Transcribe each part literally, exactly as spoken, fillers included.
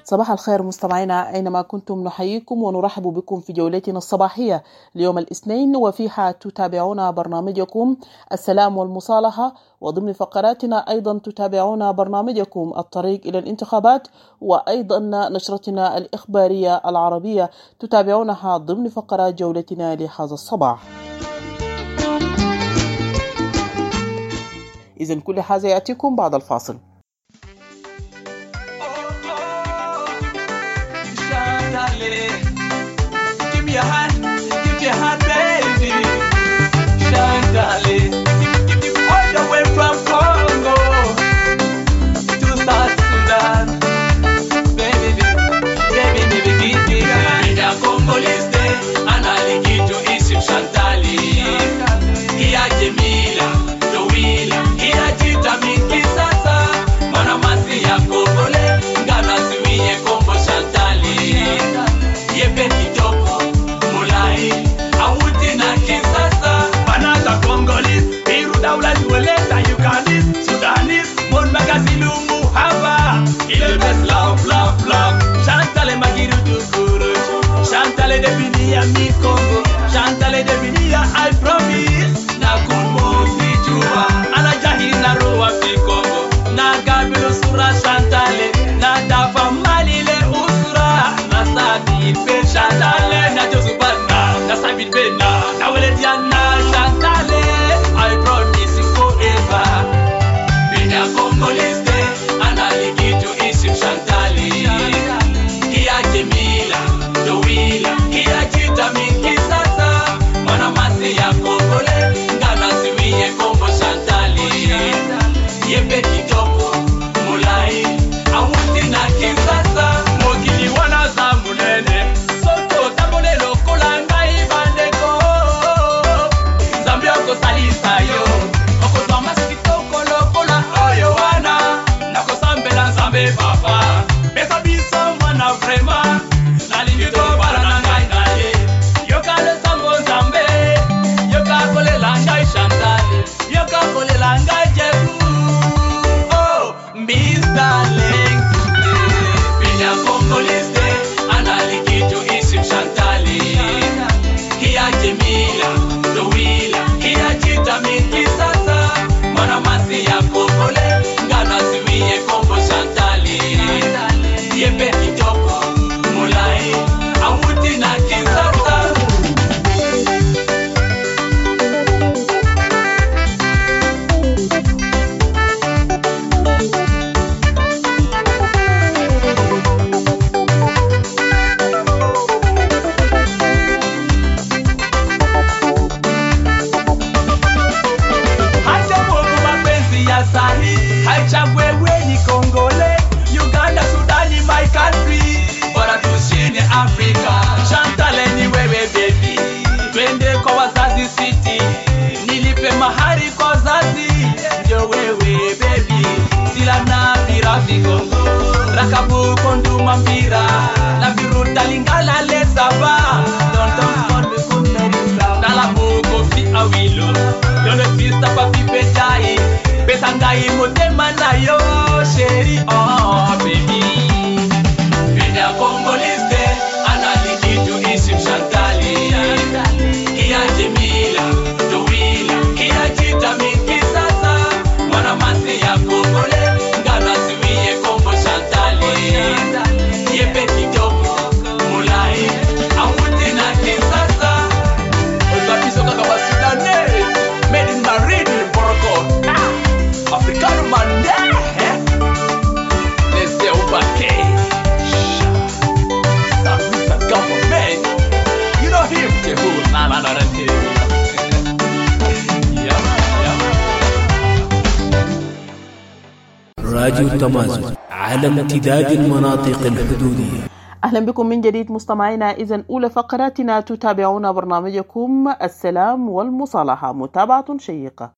صباح الخير مستمعينا أينما كنتم، نحييكم ونرحب بكم في جولتنا الصباحية ليوم الاثنين، وفيها تتابعون برنامجكم السلام والمصالحة، وضمن فقراتنا أيضا تتابعون برنامجكم الطريق إلى الانتخابات، وأيضا نشرتنا الإخبارية العربية تتابعونها ضمن فقرات جولتنا لهذا الصباح. إذن كل هذا يأتيكم بعد الفاصل. Give me a hand, give me a hand, baby. Shantale, give me all the way from Congo to South Sudan. Baby, baby, baby, give me a hand. In a Congolese, analikito isim Shantale. Kia Jemila, Joila, kia Jita mingi sasa. Mana masi ya Congole, ngana siwiye Congo Shantale. Yepe kitoko, mulai, awuti na kisasa. Banata Congolese, Peru daula dueleta, Ugandese, Sudanese, mon magazilumu haba. Il best love, love, love. Shantale magiru dukuru, Shantale devini ya mi Congo, Shantale devini ya I promise. Na kumo si jua, ana jahi na roa fi Congo. Na gabilu sura Shantale, na dafa malile usura. Na sabi pe Shantale, na josubana, na sabi pe na, na wele diana Shantale. I promise you forever. Bina Congolese, analikito isim Shantale. Kia Jemila, Joila, kia Jita mingi sasa. Mana masi ya Congole, ngana siwiye Congo Shantale. Yepe kitoko, mulai, awuti na kisasa. Mogili wana zamunene, soto tabone lokola ngai bandeko. Zambia ko salisa yo, oko zama sikitoko lokola oyo wana. Nako sambela zambe papa, besa biso mwana vrema. Nalingi to para na ngai naye, yoka le sambo zambe. Yoka kole la ngai Shantale, yoka kole la ngai Jebu. Oh, mister Lengte, Bina Congolese, analikito isim Shantale. Kia Jemila, Joila, kia Jita mingi sasa. Mana masi ya Congole, ngana siwiye Congo Shantale. Yepe kitoko, mulai, awuti na kisasa. Hacha Mungu mapenzi ya sahi, haichagwewe ni Kongole, Uganda, Sudani, my country. Bora tushine Afrika, Shantale ni wewe baby. Twende kwa wazazi city, nilipe mahari kwa wazazi. Ndio wewe baby, sila na pira vigongo. Rakabu konduma mpira, na viruta lingala le saba. London konde kumerisa, na la buko fi awilo. Yone fista pa fi pechai, pesa ngai motema na yo sheri oh baby. Bina Congolese, analikito isim Shantale. Kia Jemila, Joila, kia Jita mingi sasa. Mana masi ya Congole, ngana siwiye Congo Shantale. Yepe kitoko, mulai, awuti na kisasa. Ozapiso kaka wa Sudanese, made in Marine, Morocco. Africano Mande, eh? Nese ubake. Sabisa government, you know him, Jehu, na na na na. راديو التمازن على امتداد المناطق الحدودية. أهلا بكم من جديد مستمعينا. إذن أولى فقراتنا تتابعون برنامجكم السلام والمصالحة، متابعة شيقة.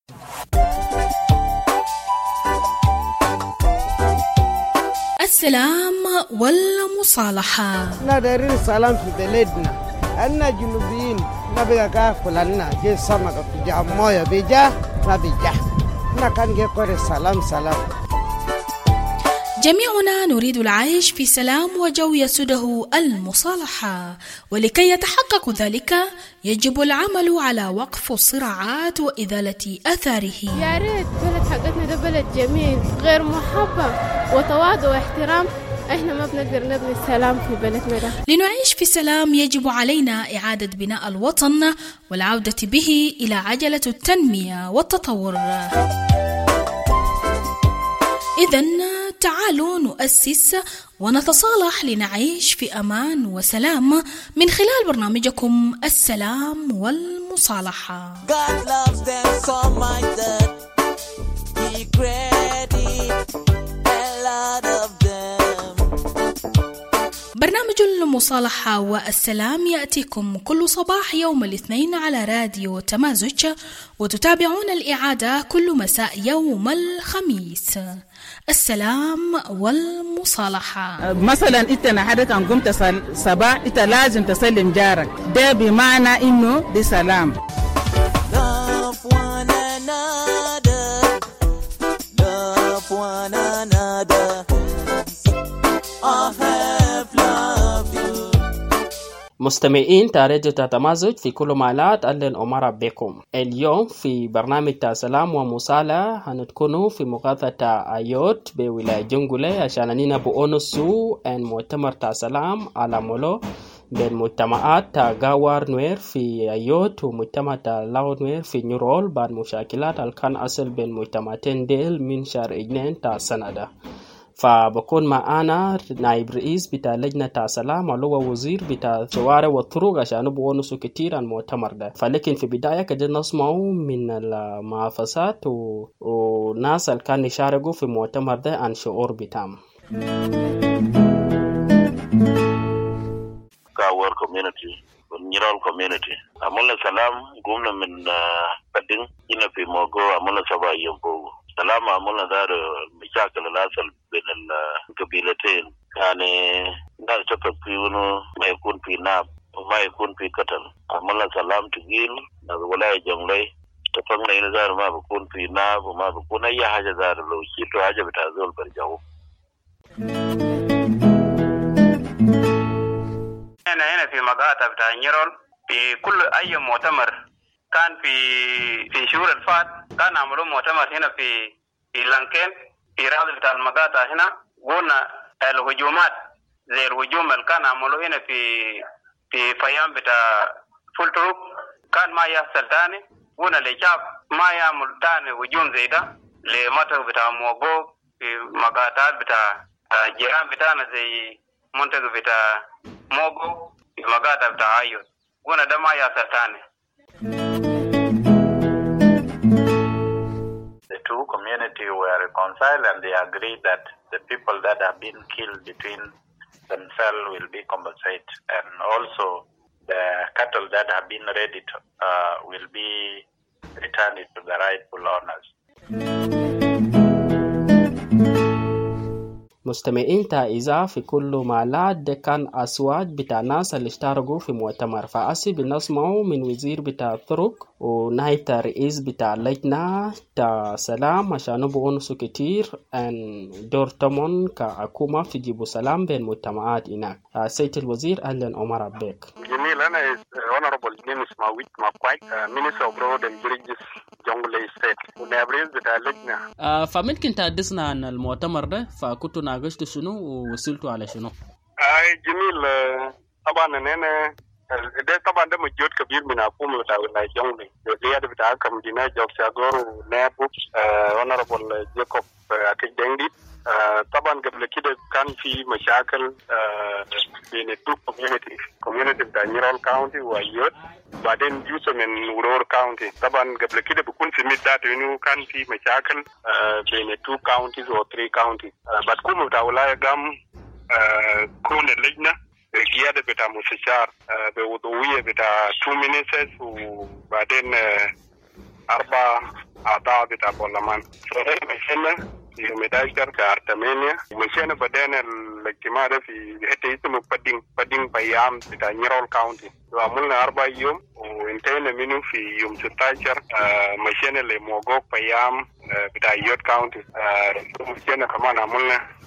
السلام والمصالحة. ندير السلام في بلدنا، أنا جنوبيين نبي كافل لنا جي سمك في جامويا بيجا نبي جا نكان جي كوري سلام سلام. جميعنا نريد العيش في سلام وجو يسوده المصالحة، ولكي يتحقق ذلك يجب العمل على وقف الصراعات وإزالة آثاره. يا ريت بلد حقتنا ده بلد جميل غير محبب وتواضع واحترام، احنا ما بنقدر نبني السلام في بلدنا ده. لنعيش في سلام يجب علينا إعادة بناء الوطن والعودة به إلى عجلة التنمية والتطور. إذن تعالوا نؤسس ونتصالح لنعيش في أمان وسلام من خلال برنامجكم السلام والمصالحة. God loves them so much that He created a lot of them. برنامج المصالحة والسلام يأتيكم كل صباح يوم الاثنين على راديو تمازج، وتتابعون الإعادة كل مساء يوم الخميس. السلام والمصالحة. مثلا انت نهارك كان قمت صباح انت لازم تسلم جارك، ده بمعنى انه دي سلام. Love one another, love one another. I have loved you. مستمعين تاريخ تتمازج في كل مالات أهلا ومرحبا بكم. اليوم في برنامج سلام ومصالحة هنتكونوا في مغاثة آيوت بولاية جنجولة عشان نينا بونسو ان مؤتمر سلام على مولو بين مجتمعات غاوار نوير في آيوت ومجتمع لاو نوير في نيرول بعد مشاكلات الكان أصل بين مجتمعين ديل من شهر اثنين تا سنة ده. فبكون معانا نائب رئيس بتاع لجنة سلام اللي هو وزير بتاع الشوارع والطرق عشان نبغى كتير عن المؤتمر ده. فلكن في بداية كده نسمعوا من المنافسات و... وناس اللي كانوا يشاركوا في المؤتمر ده عن شعور بتاعهم. كاور كوميونتي والنيرال كوميونتي عملنا سلام قمنا من بدين هنا في موجو عملنا سبع يوم بو سلام عملنا دار مشاكل الأصل بين القبيلتين، يعني ناس تفكيروا ما يكون في ناب وما يكون في قتل. عملنا سلام تقيل ناس ولاية جنگلي تفهمنا إن دار ما بيكون في ناب وما بيكون أي حاجة دار لو شيء حاجة بتعزول برجعوا. أنا هنا في مقاطع بتاع نيرول في كل أي مؤتمر كان في في شهور الفات كان عملوا مؤتمر هنا في في لانكين في راس بتاع المقاطع هنا. قلنا الهجومات زي الهجوم اللي كان عملوا هنا في في فيام بتاع فولتروك كان ما يحصل تاني. قلنا لشعب ما يعمل تاني هجوم زي ده لمنطقة بتاع موغو في مقاطعات بتاع جيران بتاعنا زي منطقة بتاع موغو في مقاطع بتاع آيوت. قلنا ده ما يحصل تاني. The two communities were reconciled and they agreed that the people that have been killed between themselves will be compensated, and also the cattle that have been readied uh, will be returned to the rightful owners. مستمعين تائزة في كل مالات ده كان أصوات بتاع ناس اللي اشتركوا في مؤتمر. فأسي بنسمعوا من وزير بتاع الطرق ونهاية رئيس بتاع اللجنة تا سلام عشان نبغوا نسو كتير ان دور تمون كحكومة تجيبوا سلام بين مجتمعات هناك. سيد الوزير أهلا عمر عبيك. جميل. أنا honorable James Mawit Makwai, Minister of Road and Bridges Jonglei State ونابريز بتاع اللجنة. فممكن تحدثنا عن المؤتمر ده؟ فكنتوا ناقشتوا شنو ووصلتوا على شنو؟ آه جميل. طبعا أنا ده طبعا ده مجهود كبير من حكومة ولاية جونغلي القيادة بتاعها كمدينة جوك ساغور ونابو honorable جاكوب أكيدنجي. طبعا قبل كده كان في مشاكل بين التو كوميونيتي كوميونيتي بتاع نيرال كاونتي وأيوت بعدين جزء من ورور كاونتي. طبعا قبل كده بيكون في مدات انه كان في مشاكل بين التو كاونتيز او ثري كاونتيز. بتكون بتاع ولاية قام كون اللجنة القيادة بتاع مستشار بوضوية بتاع تو مينيسترز وبعدين أربع أعضاء بتاع برلمان. فهي مشينا في يوم احد عشر كارتمانيا ومشينا بدينا الاجتماع ده في حتة اسمه بدين بدين بيام بتاع نيرول كاونتي وعملنا أربع يوم وانتهينا منه في يوم ستة عشر. مشينا لموغوك بيام بتاع يوت كاونتي. مشينا كمان عملنا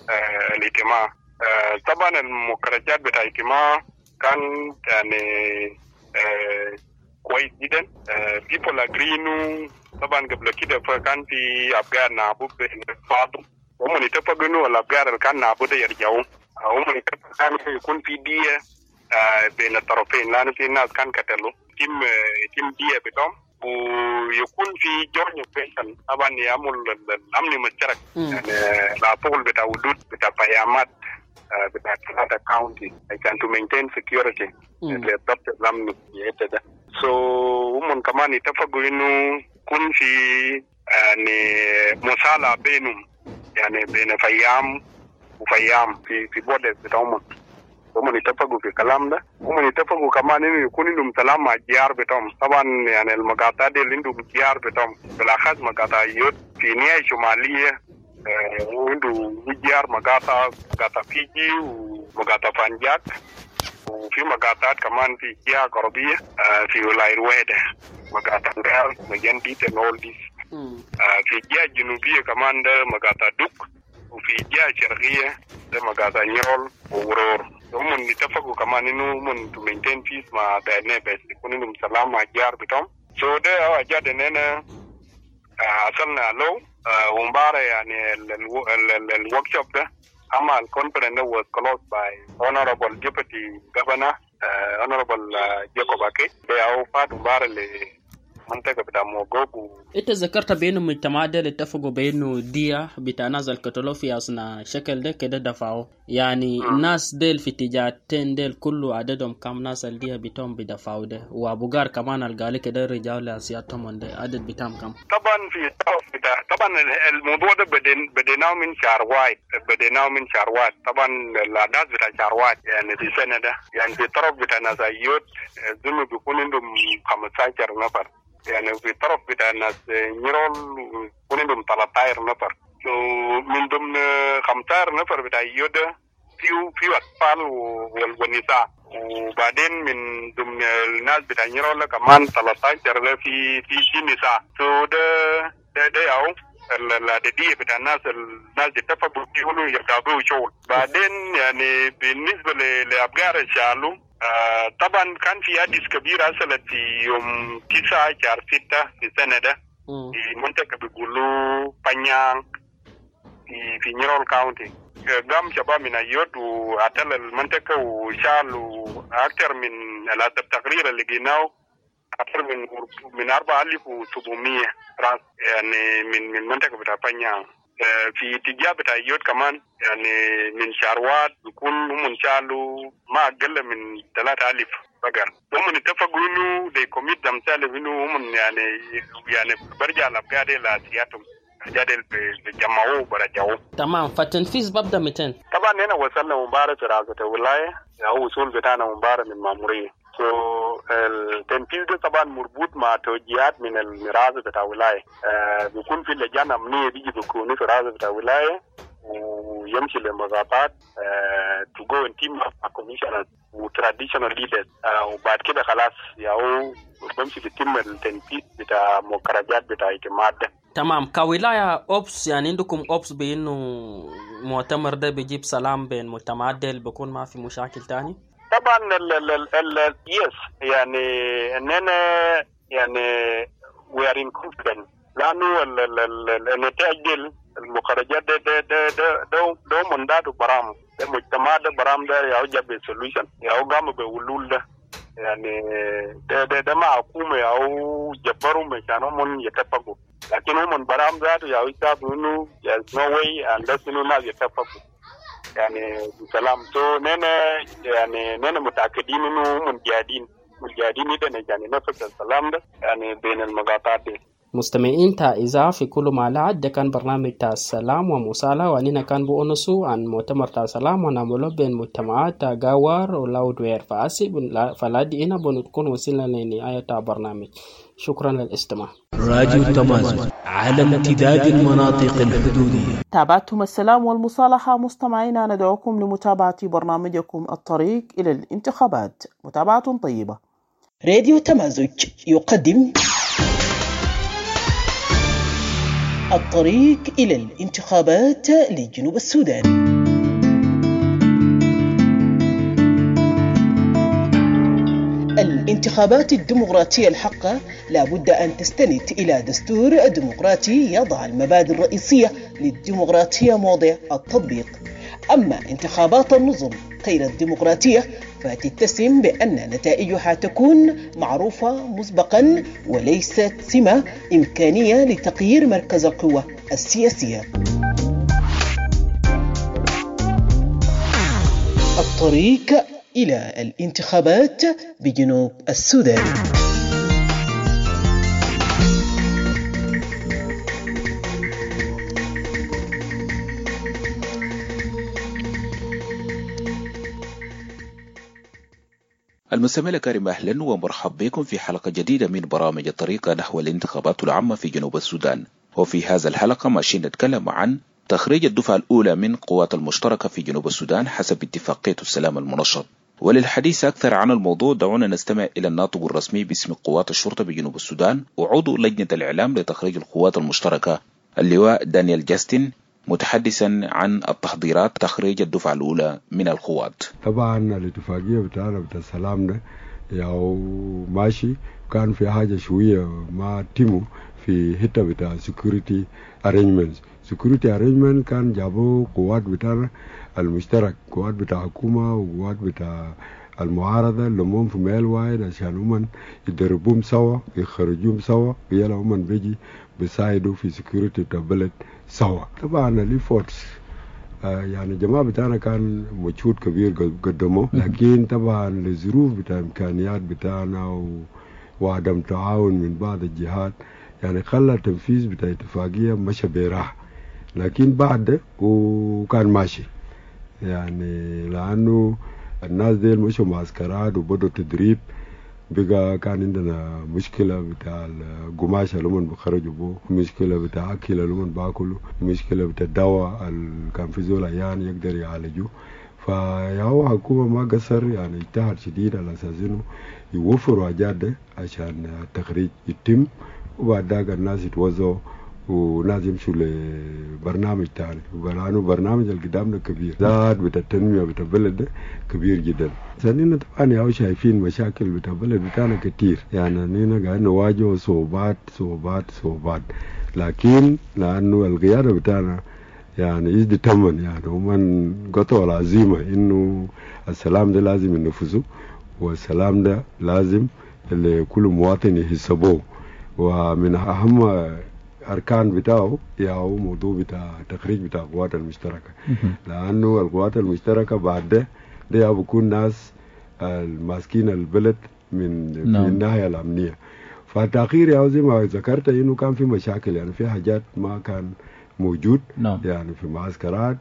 آه الاجتماع. آه طبعا المخرجات بتاع الاجتماع كان يعني آه كويس جدا. آه people agree انه طبعا قبل كده فكان في افكار نعبد بعض، هم اتفقوا انه الافكار اللي كان نعبدها يرجعوا، هم اتفقوا كان يكون في دية آه بين الطرفين، لانه في ناس كان قتلوا يتم يتم دية بتاعهم، ويكون في جوين فيشن طبعا يعمل الامن مشترك يعني لا طول بتاع ودود بتاع قيامات بتاع ثلاثة كاونتي عشان تو مينتين سكيورتي للضبط الامني ده. سو هم كمان اتفقوا انه يكون في يعني مصالحة بينهم، يعني بين فيام وفيام في في بودر بتاعهم. هم اتفقوا في الكلام ده. هم اتفقوا كمان انه يكون عندهم سلام مع الجيار بتاعهم. طبعا يعني المقاطعات دي اللي عندهم الجيار بتاعهم بالاخص مقاطع يود في نهاية شمالية وعنده جيار مقاطع مقاطع فيجي ومقاطع فانجاك، وفي مقاطعات كمان في جهة غربية في ولاية الوحدة مقاطع غير مجان ديت and all this. في جهة جنوبية كمان ده مقاطع دوك، وفي جهة شرقية ده مقاطع نيرول وورور. هم اتفقوا كمان انه هم تو مينتين بيس مع بيننا بس يكون عندهم سلام مع الجار بتاعهم. سو ده هو اجاد اننا وصلنا له ومباراه يعني الورك شوب ده اما الكونفرنس was closed by honorable deputy governor uh, honorable uh, Jacob Ake. ده هو فات مباراه منطقة بتاع موغوغ. انت ذكرت بانه المجتمعات دي اتفقوا بانه الدية بتنازل قتلوا في اثناء شكل ده كده دفعوا، يعني م. الناس ديل في اتجاهتين ديل كله عددهم كم ناس الدية بتاعهم بدفعوا ده، وابو غار كمان القالي كده الرجال لاسياتهم ده عدد بتاعهم كم؟ طبعا في طبعا الموضوع ده بدين بديناه من شهر واحد بديناه من شهر واحد. طبعا الاحداث بتاع شهر واحد يعني في السنة ده يعني في الطرف بتاع ناس ايوت ظن بيكون عندهم خمستاشر نفر، يعني في الطرف بتاع الناس نيرول يكون عندهم ثلاثة عشر نفر. من ضمن خمسة عشر نفر بتاع يودا فيو فيو أطفال والنساء، وبعدين من ضمن الناس بتاع نيرول كمان ثلاثة عشر في في في نساء. سو ده ده ده أو العددية بتاع الناس الناس اتفقوا يقولوا يرتابوا شغل. بعدين يعني بالنسبة لأبقار الشالو آه طبعا كان في حادث كبير حصلت في يوم تسعة شهر ستة في السنة ده في منطقة بيقولوا بانيان في في نيرول كاونتي. قام شباب من ايود وعتل المنطقة وشالوا أكثر من الحسب تقرير اللي لقيناه أكثر من من أربعة آلاف وسبعمية راس يعني من من منطقة بتاع بانيان. في اتجاه بتاع يود كمان يعني من شهروات بيكون هم شالوا ما أقل من ثلاثة آلاف بقر. هم اتفقوا إنه they commit themselves إنه هم يعني يعني برجع الأبقار دي لأسياتهم جادل بجمعوه برجعوه. تمام. فالتنفيذ ببدأ متين. طبعا هنا وصلنا مباراة في رئاسة الولاية أو وصول بتاعنا مباراة من مامورية. سو so, التنفيذ ده طبعا مربوط مع توجيهات من المرازة بتاع الولاية. آه بيكون في لجان أمنية بيجي بيكونوا في رئاسة بتاع الولاية ويمشي للمضافات to go and team up commissioners و traditional leaders uh, وبعد كده خلاص ياهو بمشي بيتم التنفيذ بتاع مخرجات بتاع الاجتماع ده. تمام. كولاية أوبس يعني عندكم أوبس بإنه مؤتمر ده بيجيب سلام بين مجتمعات ده بيكون ما في مشاكل تاني؟ طبعا ال ال ال ال يس يعني اننا يعني we are in confidence لانه النتائج دي المخرجات ده ده ده ده ده ده من ده برام ده مجتمع ده برام ده ياهو جاب solution ياهو قام بحلول ده يعني ده ده ده ما حكومة ياهو جبروا مشانهم من يتفقوا، لكن هم من برام ذاته ياهو يشافوا إنه there's no way unless إنه ما يتفقوا يعني بسلام. سو نحن يعني نحن متأكدين إنه هم مجاهدين مجاهدين إذا يعني نفس السلام ده يعني بين المقاطعات دي. مستمعين تا إذا في كل معلومات ده كان برنامج تا السلام ومصالحة، وأننا كان بونسو عن مؤتمر تا السلام ونعمله بين مجتمعات تا غاوار ولاودوير فاسي فلادي هنا بنكون وصلنا لنهاية تا برنامج. شكرا للاستماع. راديو تمازن على امتداد المناطق الحدودية. تابعتم السلام والمصالحة. مستمعينا ندعوكم لمتابعة برنامجكم الطريق إلى الانتخابات. متابعة طيبة. راديو تمازج يقدم الطريق إلى الانتخابات لجنوب السودان. الانتخابات الديمقراطية الحقة لا بد أن تستند إلى دستور ديمقراطي يضع المبادئ الرئيسية للديمقراطية موضع التطبيق. أما انتخابات النظم غير الديمقراطية فتتسم بأن نتائجها تكون معروفة مسبقا وليست سمة إمكانية لتغيير مركز القوة السياسية. الطريق إلى الانتخابات بجنوب السودان. المستمعين الكرام، أهلا ومرحبا بكم في حلقة جديدة من برامج الطريق نحو الانتخابات العامة في جنوب السودان. وفي هذا الحلقة ماشيين نتكلم عن تخريج الدفعة الأولى من قوات المشتركة في جنوب السودان حسب اتفاقية السلام المنشط. وللحديث أكثر عن الموضوع دعونا نستمع إلى الناطق الرسمي باسم قوات الشرطة بجنوب السودان وعضو لجنة الإعلام لتخريج القوات المشتركة اللواء دانيال جاستن، متحدثا عن التحضيرات تخريج الدفعة الأولى من القوات. طبعا الاتفاقية بتاعنا بتاع السلام ده ياو ماشي، كان في حاجة شوية ما تيمو في حتة بتاع security arrangements. security arrangement كان جابوا قوات بتاعنا المشترك، قوات بتاع حكومة وقوات بتاع المعارضة لمهم في ميل واحد عشان هم يدربوهم سوا يخرجوهم سوا ويلا هم بيجي بيساعدوا في security بتاع بلد سوا. طبعا الإيفورتس آه يعني جماعة بتاعنا كان مجهود كبير قدموه، لكن طبعا الظروف بتاع إمكانيات بتاعنا وعدم تعاون من بعض الجهات يعني خلى التنفيذ بتاع اتفاقية مشى براحة، لكن بعد وكان ماشي يعني لأنه الناس دي مشوا معسكرات وبدوا تدريب. بقى كان عندنا مشكلة بتاع القماش اللي هم بخرجوا بوه، مشكلة بتاع أكل اللي هم باكلوا، مشكلة بتاع الدواء اللي كان في زول عيان يقدر يعالجوه. فياهو حكومة ما قصر يعني اجتهد شديد على أساس إنه يوفروا حاجات ده عشان التخريج يتم، وبعد ذاك الناس يتوزعوا وناس يمشوا لبرنامج تاني. لأنه برنامج اللي قدامنا كبير، ذات بتاع التنمية بتاع البلد ده كبير جدا. ثانيا طبعا ياهو شايفين مشاكل بتاع البلد بتاعنا كتير، يعني نينا قاعدين نواجه صعوبات صعوبات صعوبات، لكن لأنه القيادة بتاعنا يعني يجدي تمن يعني هم قطعوا العزيمة إنه السلام ده لازم ينفذوه، والسلام ده لازم لكل مواطن يحسبوه. ومن أهم أركان بتاعه ياهو موضوع بتاع تخريج بتاع القوات المشتركة، لأنه القوات المشتركة بعد ده ده بكون ناس الماسكين البلد من no. من الناحية الأمنية. فالتأخير ياهو زي ما ذكرت إنه كان في مشاكل، يعني في حاجات ما كان موجود no. يعني في معسكرات،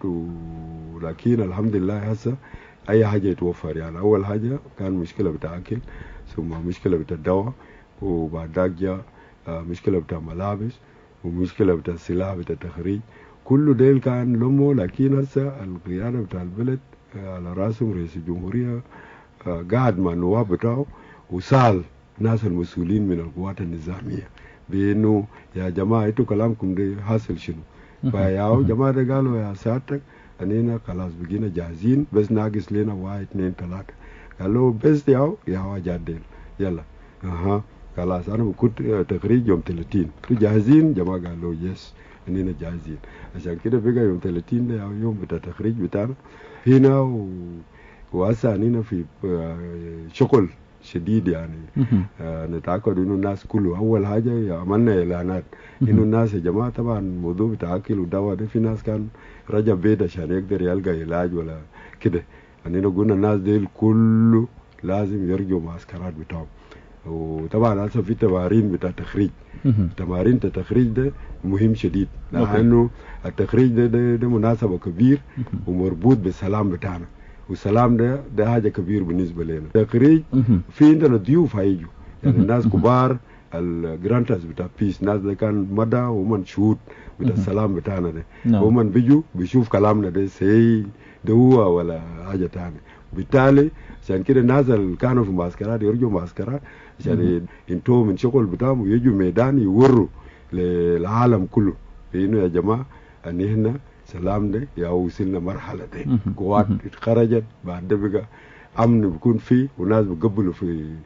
ولكن الحمد لله هسه أي حاجة يتوفر. يعني أول حاجة كان مشكلة بتاع أكل، ثم مشكلة بتاع الدواء، وبعد ذاك جاء مشكلة بتاع ملابس، ومشكلة بتاع السلاح بتاع التخريج. كله ديل كان لمه، لكن هسه القيادة بتاع البلد على راسهم رئيس الجمهورية قاعد مع النواب بتاعه وسأل ناس المسؤولين من القوات النظامية بأنه يا جماعة انتوا كلامكم ده حاصل شنو؟ فياهو جماعة ده قالوا يا سعادتك أنينا خلاص بقينا جاهزين، بس ناقص لنا واحد اثنين ثلاثة. قالوا بس ياهو ياهو جادين يلا اها خلاص أنا كنت تخريج يوم ثلاثين، انتوا جاهزين؟ جماعة قالوا يس أنينا جاهزين. عشان كده بقى يوم ثلاثين ده يوم بتاع تخريج بتاعنا هنا و... وهسه أنينا في شغل شديد يعني آه نتأكد إنه الناس كله أول حاجة عملنا إعلانات إنه الناس يا جماعة طبعا موضوع بتاع أكل ودواء ده في ناس كان رجع بيت عشان يقدر يلقى علاج ولا كده، أنينا قلنا الناس ديل كله لازم يرجعوا معسكرات بتاعهم. وطبعا هسه في تمارين بتاع تخريج، تمارين التخريج ده مهم شديد لأنه التخريج ده, ده ده مناسبة كبير ومربوط بالسلام بتاعنا، والسلام ده ده حاجة كبير بالنسبة لنا. تخريج في عندنا ضيوف هيجوا يعني الناس كبار الجرانترز بتاع بيس، ناس ده كان مدى ومن شهود بتاع السلام بتاعنا ده ومن بيجوا بيشوف كلامنا ده سي ده هو ولا حاجة تانية. بالتالي عشان كده الناس اللي كانوا في معسكرات يرجعوا معسكرات عشان ينتهوا من شغل بتاعهم ويجوا ميدان يوروا للعالم كله إنه يا جماعة أن إحنا سلام ده يا وصلنا مرحلة ده قوات خرجت بعد ده بقى أمن بيكون فيه وناس بيقبلوا في في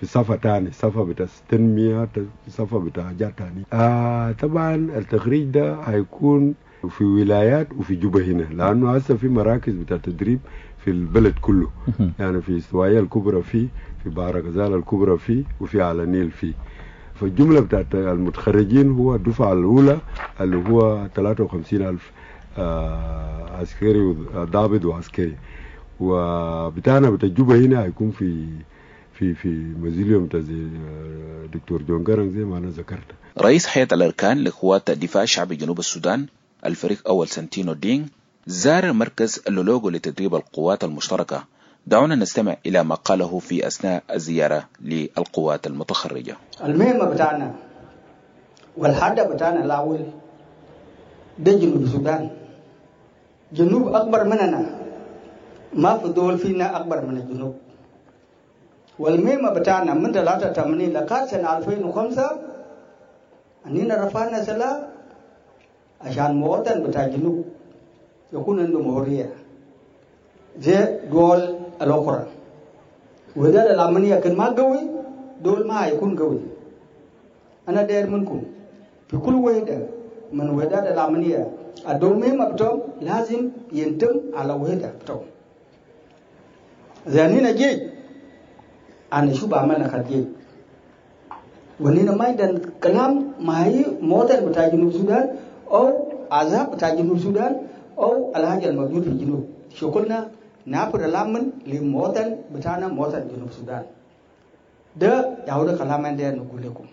في صفة تاني، صفة بتاع التنمية، صفة بتاع حاجات تاني. آه طبعا التخريج ده هيكون في ولايات وفي جوبا هنا، لأنه هسه في مراكز بتاع تدريب في البلد كله. يعني في استوائية الكبرى فيه، في بحر غزال الكبرى فيه، وفي على النيل فيه. فالجملة بتاعت المتخرجين هو الدفعة الأولى اللي هو ثلاثة وخمسين ألف آه عسكري وضابط وعسكري. وبتاعنا بتاع جوبا هنا هيكون في في في مزيليوم بتاع زي دكتور جون جرن زي ما أنا ذكرت. رئيس هيئة الأركان لقوات الدفاع الشعبي جنوب السودان الفريق أول سنتينو دينغ زار مركز اللولوغو لتدريب القوات المشتركة. دعونا نستمع إلى ما قاله في أثناء الزيارة للقوات المتخرجة. المهمة بتاعنا والحدة بتاعنا الأول ده جنوب السودان. جنوب أكبر مننا، ما في دول فينا أكبر من الجنوب. والمهمة بتاعنا من ثلاثة وثمانين لغاية سنة ألفين وخمسة أننا رفعنا سلاح عشان مواطن بتاع الجنوب يكون عنده مهورية زي دول الأخرى. وده العملية كان ما قوي دول ما هيكون قوي. أنا داير منكم في كل وحدة من وحدات العملية الدول مهمة بتاعهم لازم ينتم على وحدة بتاعهم. زي أننا جيج أنا شو بعملنا خارجي ونينا ما يدن كلام ما هي موتر بتاع جنوب السودان أو عذاب بتاع جنوب السودان أو الحاجة الموجود في الجنوب. شغلنا نابر لامن لموتر بتاعنا موتر جنوب السودان. ده يعود كلام ده نقول لكم.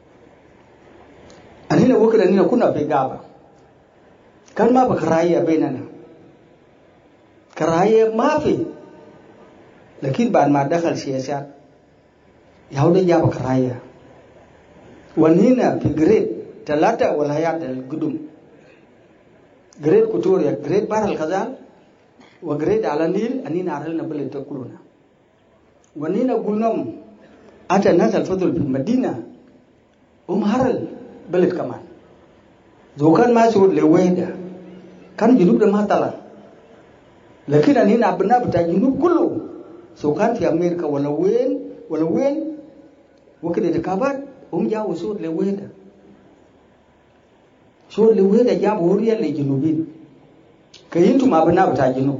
أنينا وكذا أنينا كنا في غابة كان ما بكراهية بيننا، كراهية ما في، لكن بعد ما دخل سياسات يهودا جاب كراهية. ونينا في جريد ثلاثة والهيات القدم، جريد كوتوريا، جريد بحر الغزال، وجريد على النيل. أنينا عرلنا بلد تقولنا ونينا قلنا أتى الناس الفضل في المدينة هم هرل بلد كمان. زو كان ما سود لويدا كان جنوب ده ما طلع، لكن أنينا أبناء بتاع جنوب كله سو كان في أمريكا ولا وين ولا وين وكده تكابر هم جاوا سود لويدا. سود لويدا جابوا هوريا للجنوبين. كينتم أبناء بتاع جنوب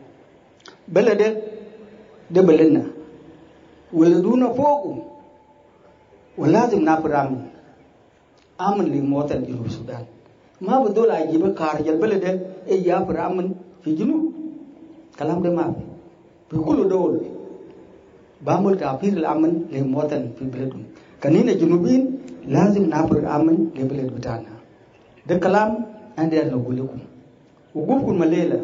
بلد ده بلدنا ولدونا فوقهم ولازم نافر آمن آمن لموطن جنوب السودان. ما بدول أجيب كارج البلد ده إيه يافر آمن في جنوب. كلام ده ما في في كل دول بعمل تعبير الأمن لمواطن في بلدهم. كنينا جنوبين لازم نافر أمن لبلد بتاعنا. ده كلام عندي أنا أقول لكم. وقولكم مليلة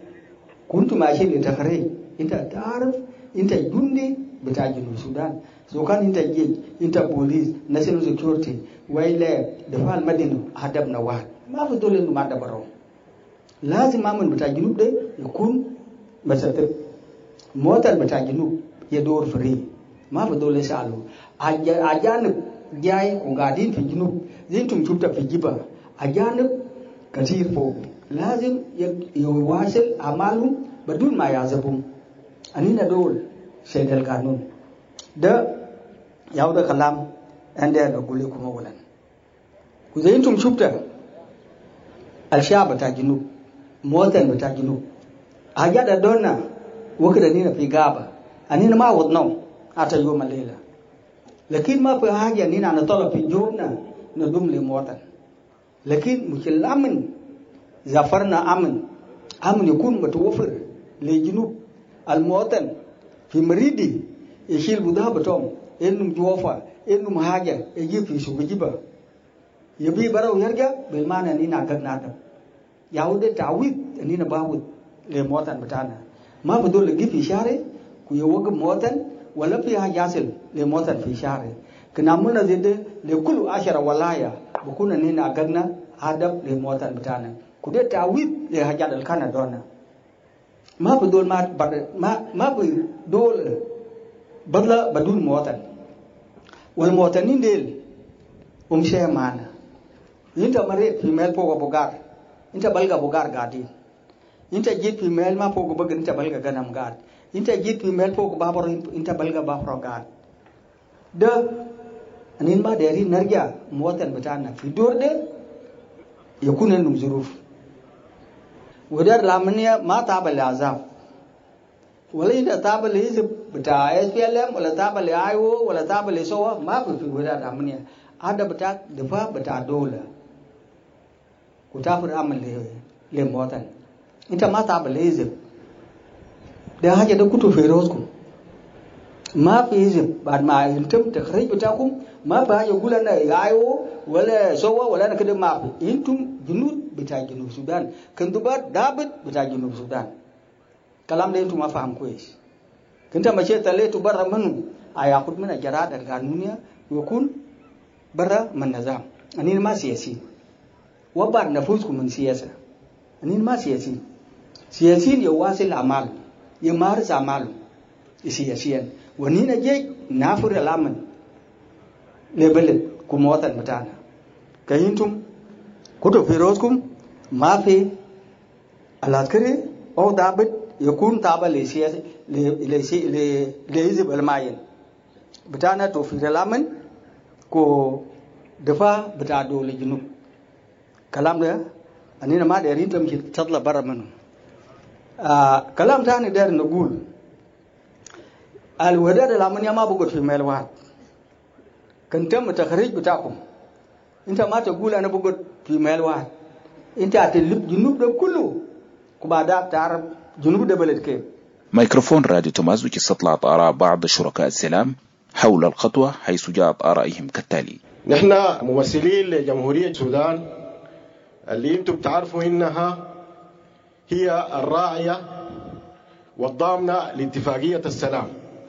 كنتم ماشيين لتخريج. أنت تعرف أنت جندي بتاع جنوب السودان. سو كان أنت جيش، أنت بوليس، ناشونال سيكيورتي، ويلا دفاع المدينة هدفنا واحد. ما في دول إنه ما دبرهم. لازم أمن بتاع جنوب ده يكون مسافر. موتر بتاع جنوب يدور فري. ما في دول يسألوا. أجانب جاي وقاعدين في جنوب زينتم شفتوا في جبا. أجانب كثير فوق. لازم يواصل أعمالهم بدون ما يعذبهم. أنينا دول سيد القانون. ده يعود كلام عندنا أقول لكم أولا. وزينتم شفتوا الشعب بتاع جنوب، موتر بتاع جنوب. أجاد دونا وكذا نينا في غابة. أنينا ما وضناهم حتى يوم الليلة. لكن ما في حاجة نينا نطلب في جوبنا ندوم لموطن. لكن مش الأمن زفرنا أمن. أمن يكون متوفر لجنوب الموطن في مريدي يشيل بضاعة بتوم إنهم جوفا إنهم حاجة يجيب في سوق جيبه يبي برا ويرجع بالمعنى نينا قدنا ده. يعود تعويض نينا باود لموطن بتاعنا. ما بدول يجيب في شارع كيوقف موطن ولا في حاجة يصل لموطن في شارع. كنامنا زده لكل عشرة ولاية بكون نينا قدنا هدف لموطن بتاعنا. كده تعويض لحاجات الكنا دونا. ما بدول ما ما ما بدول بدلا بدون موطن. والمواطنين ديل ومشي معنا. أنت مريض في مال فوق بوغار. أنت بلغ بوغار قاعدين. أنت جيت في مال ما فوق بوغار أنت بلغ غنم قاعد. أنت جيت في مال فوق بابر أنت بلغ بابر قاعد. ده أنين ما دارين نرجع مواطن بتاعنا في دور ده يكون لهم ظروف ودار لامنيا ما تابع لعذاب ولا إذا تابع لحزب بتاع إس بي إل إم ولا تابع لآيو ولا تابع لسوا ما في في ودار لامنيا هذا بتاع دفاع بتاع دولة وتابع عمل له لمواطن أنت ما تابع لحزب ده حاجة ده كتو في روزكم ما في حزب بعد ما أنتم تخرج بتاعكم ما بقى يقول أنا آيو ولا سوا ولا أنا كده ما في أنتم جنود بتاع جنوب السودان كندوبات دابت بتاع جنوب السودان كلام ده أنتم ما فهم كويس كنت ماشي تلاتة برا منه أياخد من الجرائد القانونية ويكون برا من النظام أنين ما سياسي وبعد نفوسكم من سياسة أنين ما سياسي سياسيين يواصل أعمال يمارس أعمال سياسيا ونين جاي نافر الأمن لبلد كمواطن بتاعنا كأنتم كتب في روزكم ما في العسكري أو دابت يكون تابع لسياسة لحزب المعين بتاعنا توفير الأمن كو دفاع بتاع دولة الجنوب كلام ده أننا ما دارين تمشي تطلع برا منه آه كلام ثاني دار نقول الوداد الأمنية ما بقول في ميل واحد كنتم تخريج بتاعكم انت ما تقول انا بقول في ميل واحد انت هتلب جنوب ده كله وبعدها تعرف جنوب ده بلد كيف. ميكروفون راديو تمازج استطلعت آراء بعض شركاء السلام حول الخطوة حيث جاءت آرائهم كالتالي. نحن ممثلين لجمهورية السودان اللي انتم بتعرفوا انها هي الراعية والضامنة لاتفاقية السلام،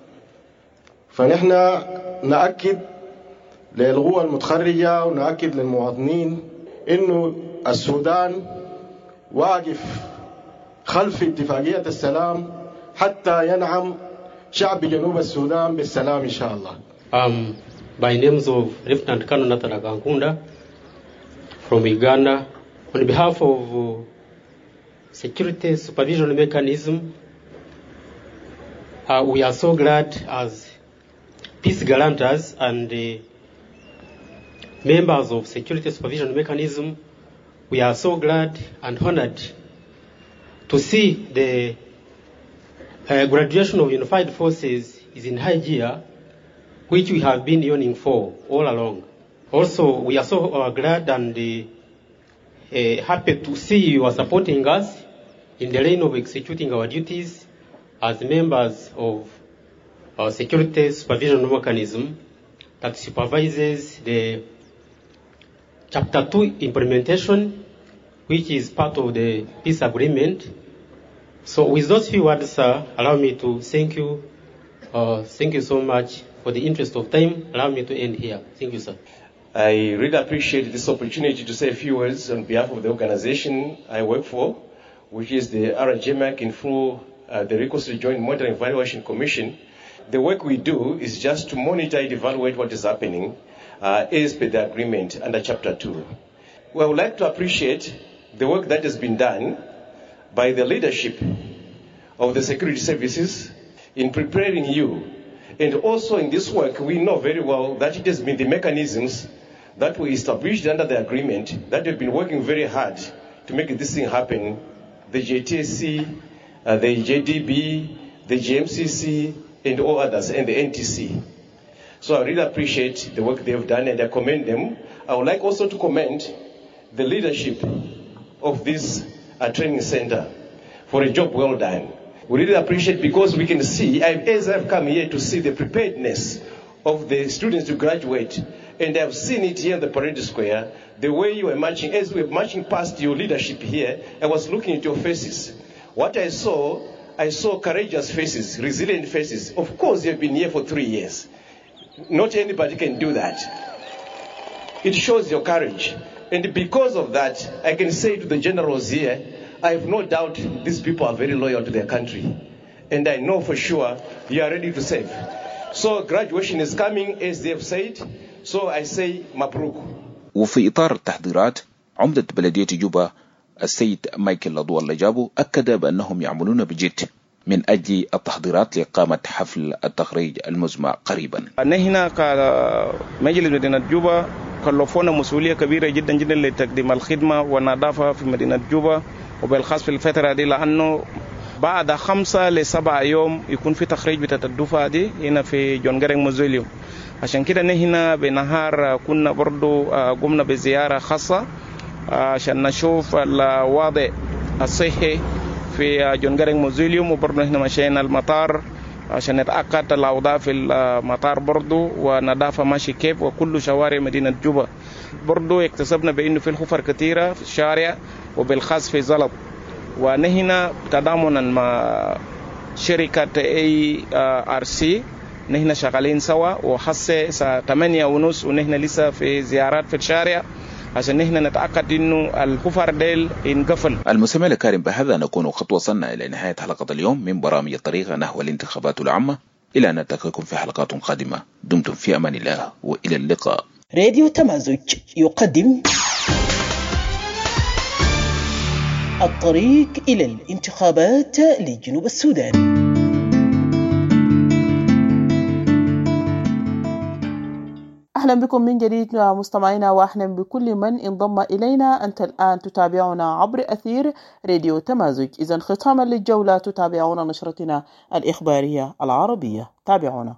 فنحن نأكد للقوى المتخرجة ونأكد للمواطنين إنه السودان واقف خلف اتفاقية السلام حتى ينعم شعب جنوب السودان بالسلام إن شاء الله. Um, by names of Lieutenant Colonel Nathan Gankunda from Uganda, on behalf of uh, Security Supervision Mechanism, uh, we are so glad as peace guarantors and uh, members of Security Supervision Mechanism, we are so glad and honored to see the uh, graduation of Unified Forces is in high gear, which we have been yearning for all along. Also, we are so uh, glad and uh, uh, happy to see you are supporting us in the line of executing our duties as members of our Security Supervision Mechanism that supervises the Chapter two implementation, which is part of the peace agreement. So with those few words, sir, allow me to thank you. Uh, thank you so much. For the interest of time, allow me to end here. Thank you, sir. I really appreciate this opportunity to say a few words on behalf of the organization I work for, which is the R J M A C in full, uh, the Reconciliation Joint Monitoring Evaluation Commission. The work we do is just to monitor and evaluate what is happening uh, as per the agreement under Chapter two. We would like to appreciate the work that has been done by the leadership of the security services in preparing you. And also in this work, we know very well that it has been the mechanisms that were established under the agreement that have been working very hard to make this thing happen. The J T S C, uh, the J D B, the G M C C, and all others, and the N T C. So I really appreciate the work they have done, and I commend them. I would like also to commend the leadership of this uh, training center for a job well done. We really appreciate, because we can see, I've, as I've come here to see the preparedness of the students to graduate, and I've seen it here in the parade square, the way you were marching, as we were marching past your leadership here, I was looking at your faces. What I saw, I saw courageous faces, resilient faces. Of course, you've been here for three years. Not anybody can do that. It shows your courage. And because of that, I can say to the generals here, I have no doubt these people are very loyal to their country. And I know for sure you are ready to serve. So graduation is coming, as they have said. So I say, Mabruk. وفي إطار التحضيرات، عمدة بلدية جوبا السيد مايكل لضوى اللجابو أكد بأنهم يعملون بجد من أجل التحضيرات لإقامة حفل التخريج المزمع قريبا. نحن كمجلس مدينة جوبا كلفونا مسؤولية كبيرة جدا جدا لتقديم الخدمة والنظافة في مدينة جوبا، وبالخاص في الفترة دي، لأنه بعد خمسة لسبعة يوم يكون في تخريج بتاعة الدفعة دي هنا في جون جارينج موزوليوم. عشان كده نحن بنهار كنا برضو قمنا بزيارة خاصة عشان نشوف الوضع الصحي في جون جارينج موزوليوم، وبرضو نحن مشينا المطار عشان نتأكد الأوضاع في المطار برضو ونظافة ماشي كيف وكل شوارع مدينة جوبا. برضو اكتسبنا بأنه في الخفر كثيرة في الشارع وبالخاص في زلط، ونحن تضامنا مع شركة اي ار سي نحن شغالين سوا، وحسه الساعة ثمانية ونص ونحن لسه في زيارات في الشارع عشان نحن نتأكد إنه الخفر ديل ينقفل. المستمع الكريم، بهذا نكون قد وصلنا إلى نهاية حلقة اليوم من برامج الطريقة نحو الانتخابات العامة. إلى أن نلتقيكم في حلقات قادمة، دمتم في أمان الله وإلى اللقاء. راديو تمازج يقدم الطريق إلى الانتخابات لجنوب السودان. أهلا بكم من جديد مستمعينا، وأهلا بكل من انضم إلينا. أنت الآن تتابعنا عبر أثير راديو تمازج. إذن ختاما للجولة تتابعون نشرتنا الإخبارية العربية. تابعونا.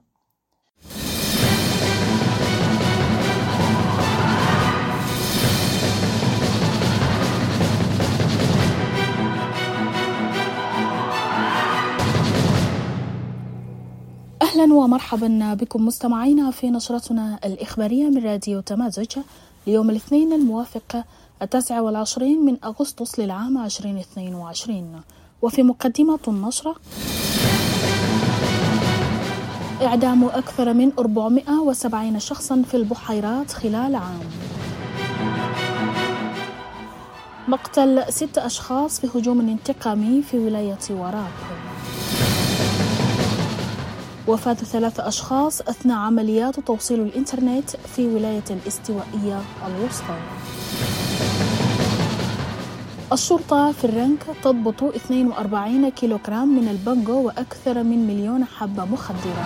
أهلا ومرحبا بكم مستمعينا في نشرتنا الإخبارية من راديو تمازج ليوم الاثنين الموافق التاسع والعشرين من أغسطس للعام عشرين اثنين وعشرين. وفي مقدمة النشرة: إعدام أكثر من أربعمائة وسبعين شخصا في البحيرات خلال عام. مقتل ست أشخاص في هجوم انتقامي في ولاية وراب. وفاة ثلاث أشخاص أثناء عمليات توصيل الإنترنت في ولاية الاستوائية الوسطى. الشرطة في الرنك تضبط اثنين وأربعين كيلوغرام من البانجو وأكثر من مليون حبة مخدرة.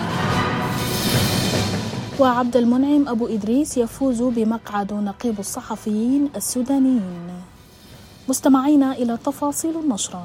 وعبد المنعم أبو إدريس يفوز بمقعد نقيب الصحفيين السودانيين. مستمعينا إلى تفاصيل النشرة.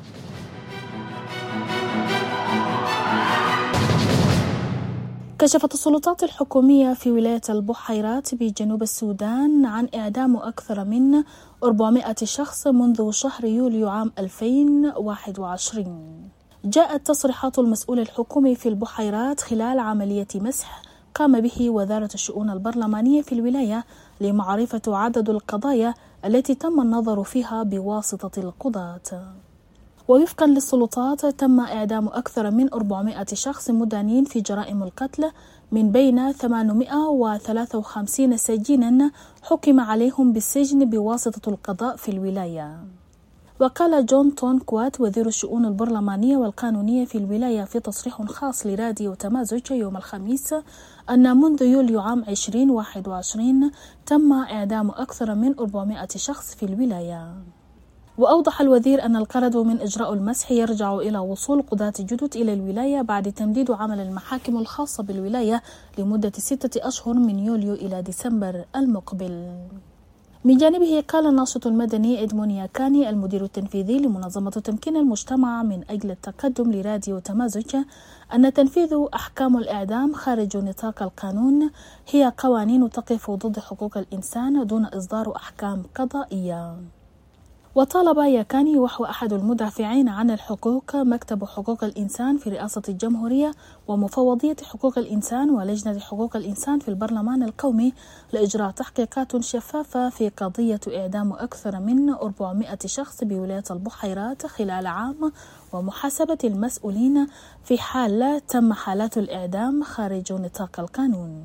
كشفت السلطات الحكومية في ولاية البحيرات بجنوب السودان عن إعدام أكثر من أربعمائة شخص منذ شهر يوليو عام ألفين وواحد وعشرين. جاءت تصريحات المسؤول الحكومي في البحيرات خلال عملية مسح قام به وزارة الشؤون البرلمانية في الولاية لمعرفة عدد القضايا التي تم النظر فيها بواسطة القضاة. ووفقا للسلطات تم إعدام أكثر من أربعمائة شخص مدانين في جرائم القتل، من بين ثمانمائة وثلاثة وخمسين سجينا حكم عليهم بالسجن بواسطة القضاء في الولاية. وقال جون تون كوات وزير الشؤون البرلمانية والقانونية في الولاية في تصريح خاص لراديو تمازج يوم الخميس أن منذ يوليو عام ألفين وواحد وعشرين تم إعدام أكثر من أربعمائة شخص في الولاية. وأوضح الوزير أن الغرض من إجراء المسح يرجع إلى وصول قضاة جدد إلى الولاية بعد تمديد عمل المحاكم الخاصة بالولاية لمدة ستة أشهر من يوليو إلى ديسمبر المقبل. من جانبه قال الناشط المدني إدمونيا كاني المدير التنفيذي لمنظمة تمكين المجتمع من أجل التقدم لراديو تمازج أن تنفيذ أحكام الإعدام خارج نطاق القانون هي قوانين تقف ضد حقوق الإنسان دون إصدار أحكام قضائية. وطالب ياكاني وهو أحد المدافعين عن الحقوق مكتب حقوق الإنسان في رئاسة الجمهورية ومفوضية حقوق الإنسان ولجنة حقوق الإنسان في البرلمان القومي لإجراء تحقيقات شفافة في قضية إعدام أكثر من أربعمائة شخص بولاية البحيرات خلال عام ومحاسبة المسؤولين في حال تم حالات الإعدام خارج نطاق القانون.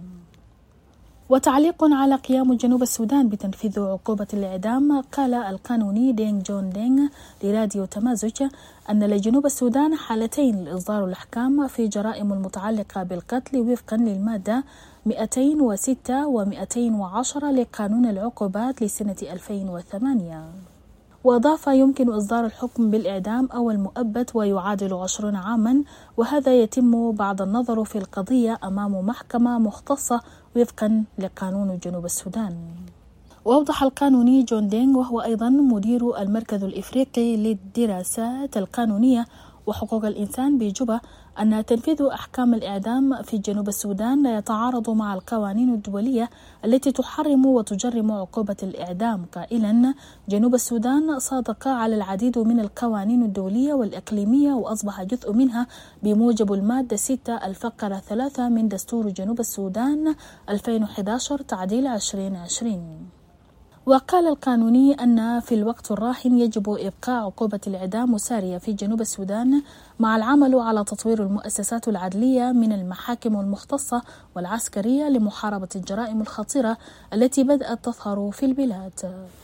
وتعليق على قيام جنوب السودان بتنفيذ عقوبة الإعدام، قال القانوني دينغ جون دينغ لراديو تمازج أن لجنوب السودان حالتين لإصدار الأحكام في جرائم المتعلقة بالقتل وفقا للمادة مئتين وستة و مئتين وعشرة لقانون العقوبات لسنة ألفين وثمانية. وأضاف يمكن إصدار الحكم بالإعدام أو المؤبد ويعادل عشرين عاما، وهذا يتم بعد النظر في القضية أمام محكمة مختصة وفقا لقانون جنوب السودان. وأوضح القانوني جون دينغ وهو أيضا مدير المركز الإفريقي للدراسات القانونية وحقوق الإنسان بجوبا أن تنفيذ أحكام الإعدام في جنوب السودان لا يتعارض مع القوانين الدولية التي تحرم وتجرم عقوبة الإعدام، قائلا جنوب السودان صادق على العديد من القوانين الدولية والإقليمية وأصبح جزء منها بموجب المادة ستة الفقرة ثلاثة من دستور جنوب السودان ألفين وأحد عشر تعديل عشرين عشرين. وقال القانوني أن في الوقت الراهن يجب إبقاء عقوبة الإعدام سارية في جنوب السودان مع العمل على تطوير المؤسسات العدلية من المحاكم المختصة والعسكرية لمحاربة الجرائم الخطيرة التي بدأت تظهر في البلاد.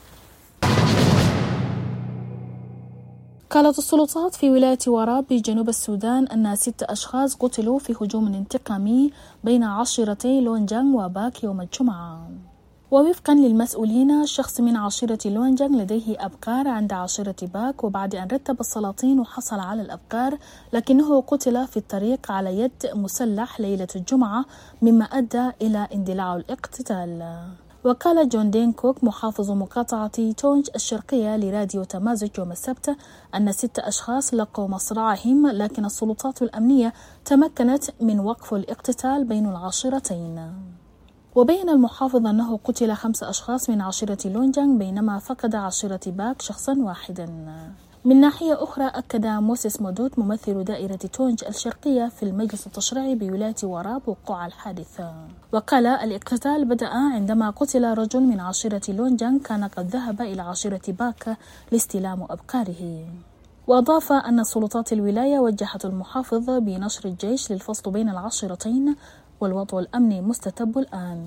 قالت السلطات في ولاية وراب بجنوب السودان أن ست أشخاص قتلوا في هجوم انتقامي بين عشيرتي لونجانغ وباك يوم الجمعة. ووفقا للمسؤولين شخص من عشيرة لونجانغ لديه أبقار عند عشيرة باك، وبعد أن رتب السلاطين وحصل على الأبقار لكنه قتل في الطريق على يد مسلح ليلة الجمعة مما أدى إلى اندلاع الاقتتال. وقال جون دين كوك محافظ مقاطعة تونج الشرقية لراديو تمازج يوم السبت أن ست أشخاص لقوا مصرعهم، لكن السلطات الأمنية تمكنت من وقف الاقتتال بين العشيرتين. وبين المحافظ أنه قتل خمس أشخاص من عشيرة لونجانغ بينما فقد عشيرة باك شخصا واحدا. من ناحية أخرى أكد موسيس مودوت ممثل دائرة تونج الشرقية في المجلس التشريعي بولاية وراب وقوع الحادث، وقال الاقتتال بدأ عندما قتل رجل من عشيرة لونجانغ كان قد ذهب إلى عشيرة باك لاستلام أبقاره. وأضاف أن سلطات الولاية وجهت المحافظ بنشر الجيش للفصل بين العشيرتين والوضع الأمني مستتب الآن.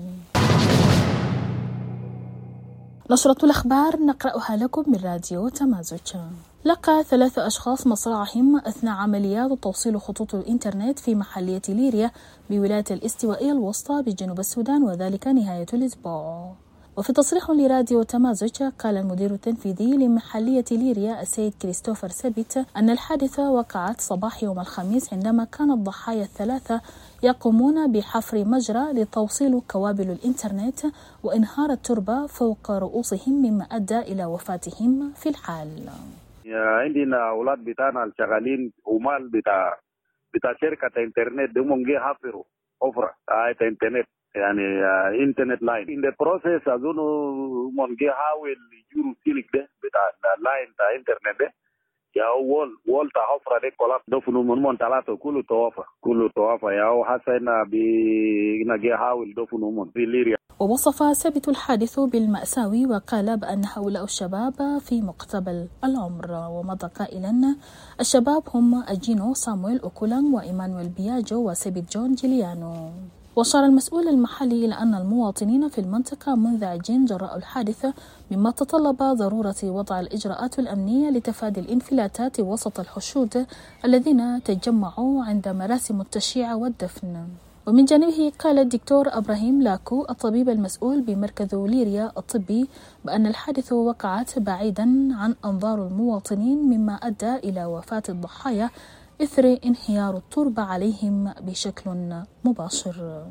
نشرة الأخبار نقرأها لكم من راديو تمازج. لقى ثلاث أشخاص مصرعهم أثناء عمليات توصيل خطوط الإنترنت في محلية ليريا بولاية الاستوائية الوسطى بجنوب السودان، وذلك نهاية الأسبوع. وفي تصريح لراديو تمازج قال المدير التنفيذي لمحلية ليريا السيد كريستوفر سبت أن الحادثة وقعت صباح يوم الخميس عندما كان الضحايا الثلاثة يقومون بحفر مجرى لتوصيل كوابل الإنترنت وإنهار التربة فوق رؤوسهم مما أدى إلى وفاتهم في الحال. عندنا أولاد بتاعنا الشغالين ومال بتاع بتاع شركة إنترنت دمهم جه حفروا حفرة آية إنترنت يعني انترنت لاين in the process أظن من جه حاول يجوروا سيلك ده بتاع اللاين بتاع إنترنت ده يا وول وول تاع حفرة ده كلاب دفنوا من من ثلاثة كله توافى كله توافى يا حسنا بينا جه حاول دفنوا من في ليريا. ووصف ثابت الحادث بالمأساوي وقال بأن هؤلاء الشباب في مقتبل العمر، ومضى قائلا الشباب هم أجينو سامويل أوكولان وإيمانويل بياجو وسيبت جون جيليانو. وأشار المسؤول المحلي إلى أن المواطنين في المنطقة منزعجين جراء الحادثة مما تطلب ضرورة وضع الإجراءات الأمنية لتفادي الانفلاتات وسط الحشود الذين تجمعوا عند مراسم التشييع والدفن. ومن جانبه قال الدكتور إبراهيم لاكو الطبيب المسؤول بمركز ليريا الطبي بأن الحادث وقعت بعيدا عن أنظار المواطنين مما أدى إلى وفاة الضحايا إثر انهيار التربة عليهم بشكل مباشر.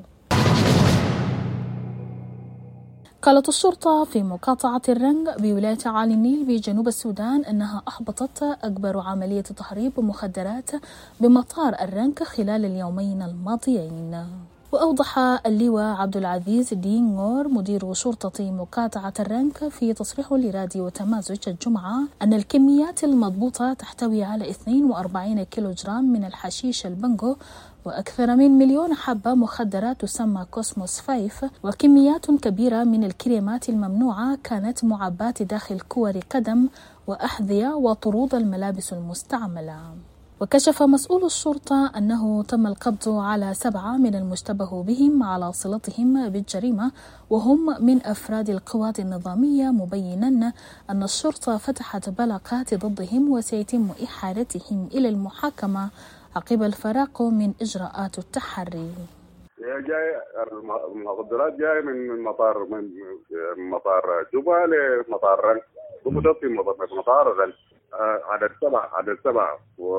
قالت الشرطة في مقاطعة الرنج بولاية عالي النيل بجنوب السودان أنها أحبطت أكبر عملية تهريب مخدرات بمطار الرنج خلال اليومين الماضيين. وأوضح اللواء عبد العزيز دين غور مدير شرطة مقاطعة الرنك في تصريح لراديو تمازج الجمعة أن الكميات المضبوطة تحتوي على اثنين وأربعين كيلوغرام من الحشيش البنغو وأكثر من مليون حبة مخدرة تسمى كوسموس فايف وكميات كبيرة من الكريمات الممنوعة كانت معباة داخل كور قدم وأحذية وطرود الملابس المستعملة. وكشف مسؤول الشرطة أنه تم القبض على سبعة من المشتبه بهم على صلتهم بالجريمة وهم من أفراد القوات النظامية، مبينا أن الشرطة فتحت بلاغات ضدهم وسيتم إحالتهم إلى المحاكمة عقب الفراق من إجراءات التحري. جاي المخدرات جاي من مطار من مطار جوبا لمطار رنك ومتوفي مطاردا عدد سبعة عدد سبعة.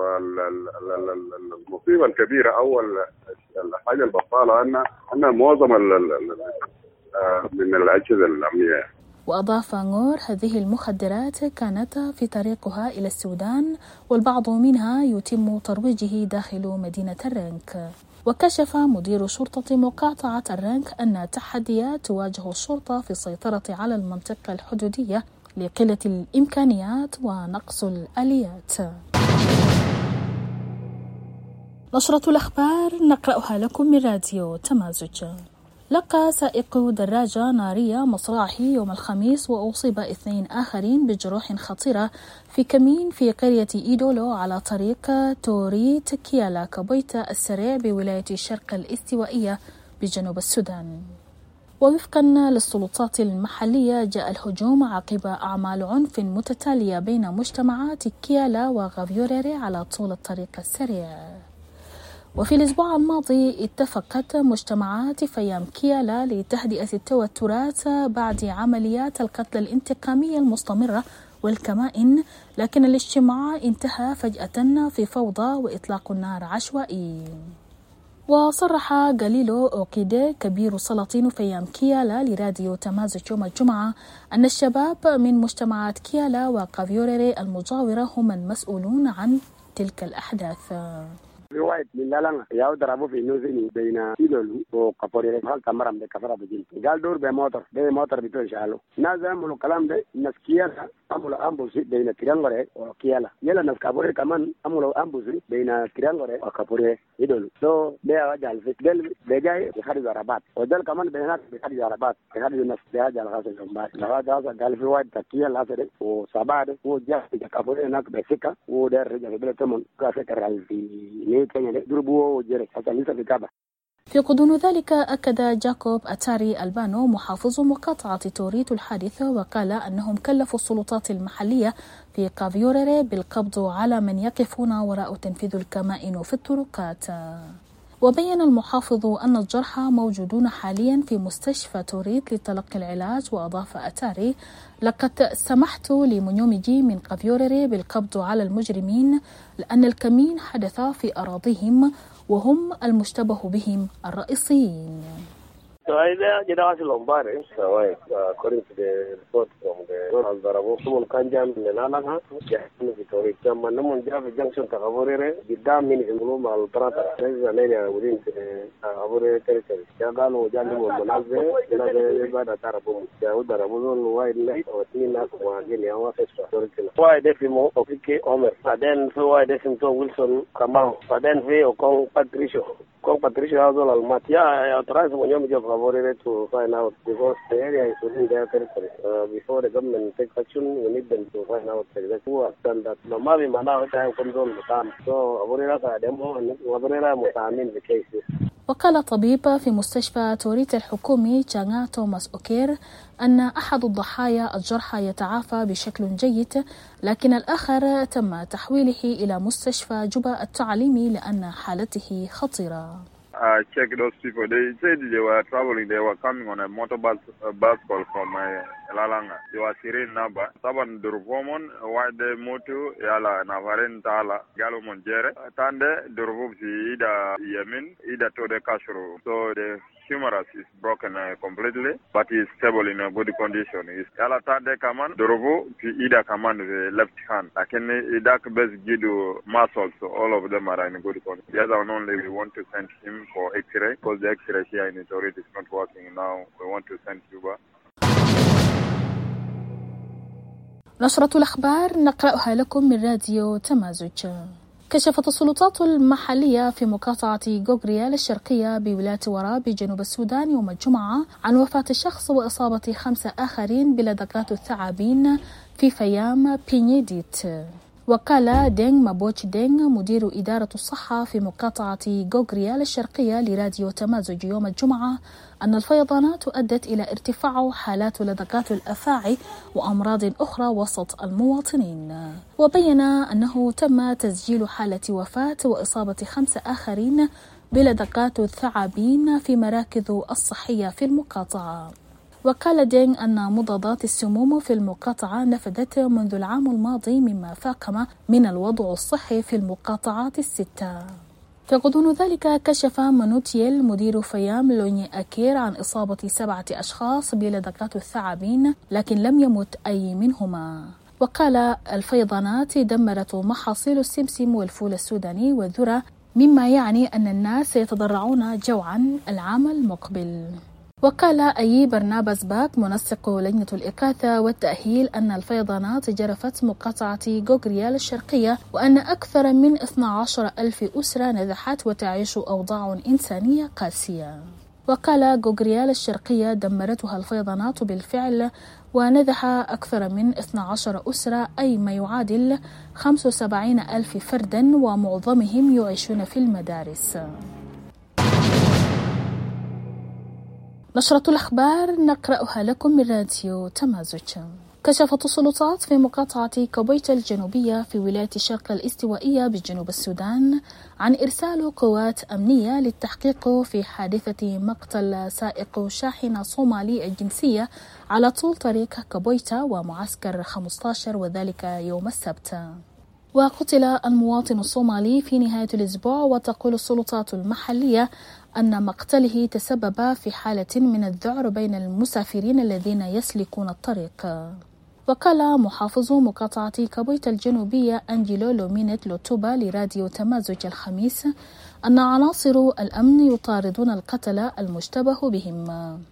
والمصيبة الكبيرة أو الحاجة البطالة أن أن معظم من الأجهزة الأمنية. وأضاف غور هذه المخدرات كانت في طريقها إلى السودان، والبعض منها يتم ترويجه داخل مدينة الرنك. وكشف مدير شرطة مقاطعة الرنك أن تحديات تواجه الشرطة في السيطرة على المنطقة الحدودية لقلة الإمكانيات ونقص الآليات. نشرة الأخبار نقرأها لكم من راديو تمازج. لقى سائق دراجة نارية مصراعه يوم الخميس وأصيب اثنين آخرين بجروح خطيرة في كمين في قرية إيدولو على طريق توريت كيالا كابويتا السريع بولاية الشرق الاستوائية بجنوب السودان. ووفقا للسلطات المحلية جاء الهجوم عقب أعمال عنف متتالية بين مجتمعات كيالا وغافيوريري على طول الطريق السريع. وفي الأسبوع الماضي اتفقت مجتمعات فيام كيالا لتهدئة التوترات بعد عمليات القتل الانتقامية المستمرة والكمائن، لكن الاجتماع انتهى فجأة في فوضى وإطلاق النار عشوائي. وصرح غاليلو أوكيدي كبير سلاطين فيام كيالا لراديو تمازج يوم الجمعة أن الشباب من مجتمعات كيالا وغافيوريري المجاورة هم المسؤولون عن تلك الأحداث. riwayat lilalanga yaw darabo fi nozini beina ilolu o kapore hal tamaram de kafara bejin gal dor be motor be motor bito shalo naza mulo kalam de naskiyala amulo ambusi beina triangore o kiyala yala nas kapore kaman amulo ambusi beina triangore o kapore idolu so be ajal fit del be jay khadi zarabat o dal kaman beina khadi zarabat khadi nas be ajal khasa jomba la hada gal fi wad takiyala sade o sabade o jafi kapore nak be sika o der rejal be tamon ka fekara fi في غضون ذلك أكد جاكوب أتاري ألبانو محافظ مقاطعة توريت الحادث، وقال أنهم كلفوا السلطات المحلية في غافيوريري بالقبض على من يقفون وراء تنفيذ الكمائن في الطرقات. وبين المحافظ أن الجرحى موجودون حاليا في مستشفى توريت لتلقي العلاج. وأضاف أتاري: لقد سمحت لمنيومجي من غافيوريري بالقبض على المجرمين لأن الكمين حدث في أراضيهم وهم المشتبه بهم الرئيسيين. So I did ask Lombard, so I, according to the report from the Alvarado, someone can jump in the Nalaha, Victoria, Manamon Java Junction to Avore, the dam in Muluma Altrata, there is an area within the Avore territory. Yagano, Jano, Manaze, Bada Tarabum, Yaudarabu, White Lake, or Tina, Guinea, our festival. Why Defimo, Opike, Omer, and then so why Defimo Wilson, Kamau, and then Veo, Kong Patricio. Kong Patricia Azol Almatia, I authorized Monyomi of Favorite to find out because the area is within their territory. Uh, before the government takes action, we need them to find out exactly who has done that. Normally, Manao time comes on the time. So, Aburera demo and Aburera Mutamin the cases. وقال طبيب في مستشفى توريت الحكومي تشانغا توماس أوكير أن أحد الضحايا الجرحى يتعافى بشكل جيد، لكن الآخر تم تحويله إلى مستشفى جوبا التعليمي لأن حالته خطيرة. I checked those people. They said they were traveling. They were coming on a motor bus, uh, bus call from uh, Lalanga. They were Sirin Naba. Saban Durvomon, Wide Motu, Yala, Navaren Tala, Galo Monjere, Tande, Durvovsi, Ida Yemen, Ida Tode Kashuru. So the humerus is broken uh, completely, but he's stable in a good condition. He's Yala Tande Kaman, Durvo, Ida Kaman, the left hand. I can Idak Best Gidu muscles, so all of them are in good condition. The other one only we want to send him for X-ray because the X-ray here in Itorit is not working now. We want to send Cuba. نشرة الأخبار نقرأها لكم من راديو تمازج. كشفت السلطات المحلية في مقاطعة غوغريال الشرقية بولاية ورا بجنوب السودان يوم الجمعة عن وفاة شخص وإصابة خمسة آخرين بلدغات الثعابين في فيام بينيديت. وقال دينغ مابوتش دينغ مدير إدارة الصحة في مقاطعة غوغريال الشرقية لراديو تمازج يوم الجمعة أن الفيضانات أدت إلى ارتفاع حالات لدغات الأفاعي وأمراض أخرى وسط المواطنين. وبين أنه تم تسجيل حالة وفاة وإصابة خمسة آخرين بلدغات الثعابين في مراكز الصحية في المقاطعة. وقال دينغ أن مضادات السموم في المقاطعة نفذت منذ العام الماضي، مما فاقم من الوضع الصحي في المقاطعات الستة. فغضون ذلك كشف مانوتيل مدير فيام لوني أكير عن إصابة سبعة أشخاص بلدغات الثعابين، لكن لم يمت أي منهما. وقال الفيضانات دمرت محاصيل السمسم والفول السوداني والذرة، مما يعني أن الناس سيتضرعون جوعا العام المقبل. وقال أي برنابس باك منسق لجنة الإغاثة والتأهيل أن الفيضانات جرفت مقاطعة غوغريال الشرقية، وأن أكثر من اثني عشر ألف أسرة نزحت وتعيش أوضاع إنسانية قاسية. وقال غوغريال الشرقية دمرتها الفيضانات بالفعل، ونزح أكثر من اثني عشر أسرة، أي ما يعادل خمسة وسبعين ألف فردا، ومعظمهم يعيشون في المدارس. نشرة الأخبار نقرأها لكم من راديو تمازج. كشفت السلطات في مقاطعة كوبيتا الجنوبية في ولاية الشرق الاستوائية بجنوب السودان عن إرسال قوات أمنية للتحقيق في حادثة مقتل سائق شاحنة صومالي الجنسية على طول طريق كوبيتا ومعسكر خمسة عشر، وذلك يوم السبت. وقتل المواطن الصومالي في نهاية الأسبوع، وتقول السلطات المحلية أن مقتله تسبب في حالة من الذعر بين المسافرين الذين يسلكون الطريق. وقال محافظ مقاطعة كوبيتا الجنوبية أنجيلو لومينيت لوتوبا لراديو تمازج الخميس أن عناصر الأمن يطاردون القتلة المشتبه بهم.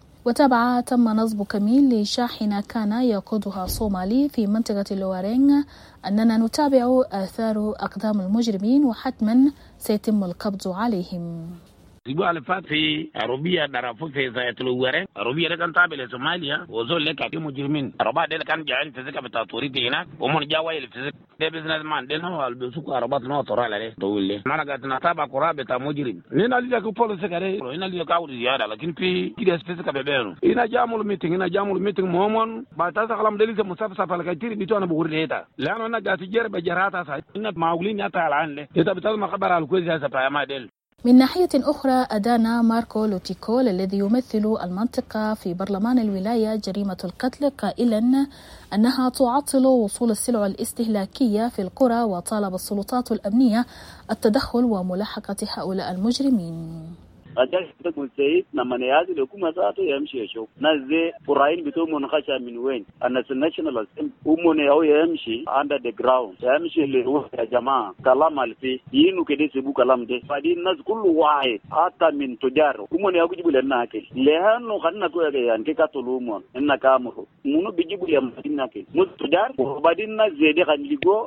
وتابع تم نصب كمين لشاحنة كان يقودها صومالي في منطقة اللوارين، أننا نتابع آثار أقدام المجرمين وحتما سيتم القبض عليهم. الأسبوع اللي فات في عربية درافو في زاية الوارين، عربية ده كان تابع لصوماليا، وزول لك في مجرمين. عربات ده كان جايين فيزيكا بتاع توريتي هناك، ومن جاوا اللي فيزيك ده بزنس مان ده هو اللي بيسوق عربات نوع طرال عليه طويل ليه. ما أنا قاعد نتابع قراب بتاع مجرم. هنا اللي جاكوا بوليس كده، هنا اللي جاكوا زيادة، لكن في كده فيزيكا بيبينه. هنا جامول ميتين، هنا جامول ميتين مهمون. بعد هذا كلام ده لسه مسافة فلك كتير بيتو أنا بقول هذا. لأنه أنا قاعد تجرب جرات هذا. هنا معقولين يطلع العين له. إذا بتسمع خبر على الكويس هذا فما دل. من ناحية أخرى أدان ماركو لوتيكول الذي يمثل المنطقة في برلمان الولاية جريمة القتل، قائلا أنها تعطل وصول السلع الاستهلاكية في القرى، وطالب السلطات الأمنية التدخل وملاحقة هؤلاء المجرمين. أجل تقول سيد لما نيازي الحكومة ذاته يمشي يشوف ناس زي فراين بتوع منخشة من وين الناس الناشونال أسمبلي ومن يهو يمشي under the ground يمشي اللي هو يا جماعة كلام الفي ينو كده سبوا كلام ده بعدين الناس كل واحد حتى من تجار ومن يهو يجيبوا لنا كل لهانو خلنا كوي يعني كي كاتلومون إننا كامرو منو بيجيبوا لنا كنا كل مو تجار وبعدين الناس زي ده كان يجوا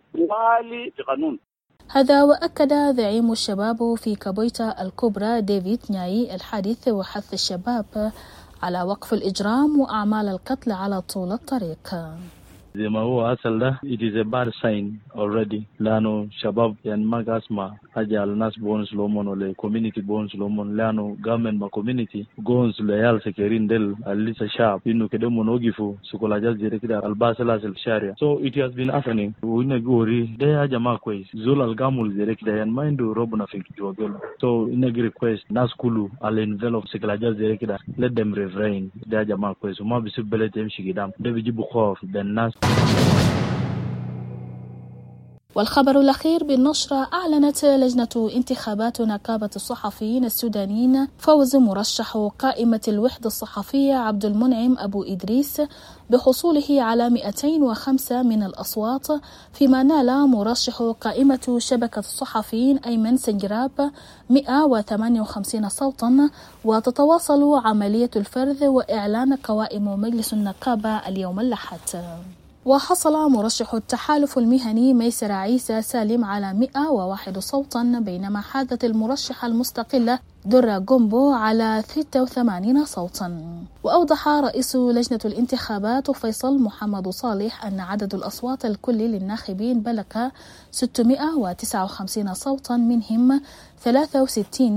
يجوا في قانون. هذا وأكد زعيم الشباب في كوبيتا الكبرى ديفيد نياي الحادث وحث الشباب على وقف الإجرام وأعمال القتل على طول الطريق. زي ما هو أصل ده it is a bad sign already لأنه شباب يعني ما قاسمة حاجة على الناس بونس لومون ولا community بونس لومون لأنه government ما community جونس ليال سكرين دل اللي شعب إنه كده منوقفوا سكولا جال زي كده الباس لازم الشارع so it has been happening وإنه جوري ده حاجة ما كويس زول الجامول زي كده يعني ما عنده ربنا في جوجل so إنه request ناس كله على envelope سكولا جال زي كده let them refrain ده حاجة ما كويس وما بيسيب بلد يمشي قدام ده بيجيبوا خوف بالناس. والخبر الأخير بالنشرة، أعلنت لجنة انتخابات نقابة الصحفيين السودانيين فوز مرشح قائمة الوحدة الصحفية عبد المنعم أبو إدريس بحصوله على مئتين وخمسة من الأصوات، فيما نال مرشح قائمة شبكة الصحفيين أيمن سنجراب مئة وثمانية وخمسين صوتا. وتتواصل عملية الفرز وإعلان قوائم مجلس النقابة اليوم الأحد. وحصل مرشح التحالف المهني ميسر عيسى سالم على مئة وواحد صوتا، بينما حازت المرشحة المستقلة درة جومبو على ستة وثمانين صوتا. وأوضح رئيس لجنة الانتخابات فيصل محمد صالح أن عدد الأصوات الكلي للناخبين بلغ ستمئة وتسعة وخمسين صوتا، منهم ثلاثة وستين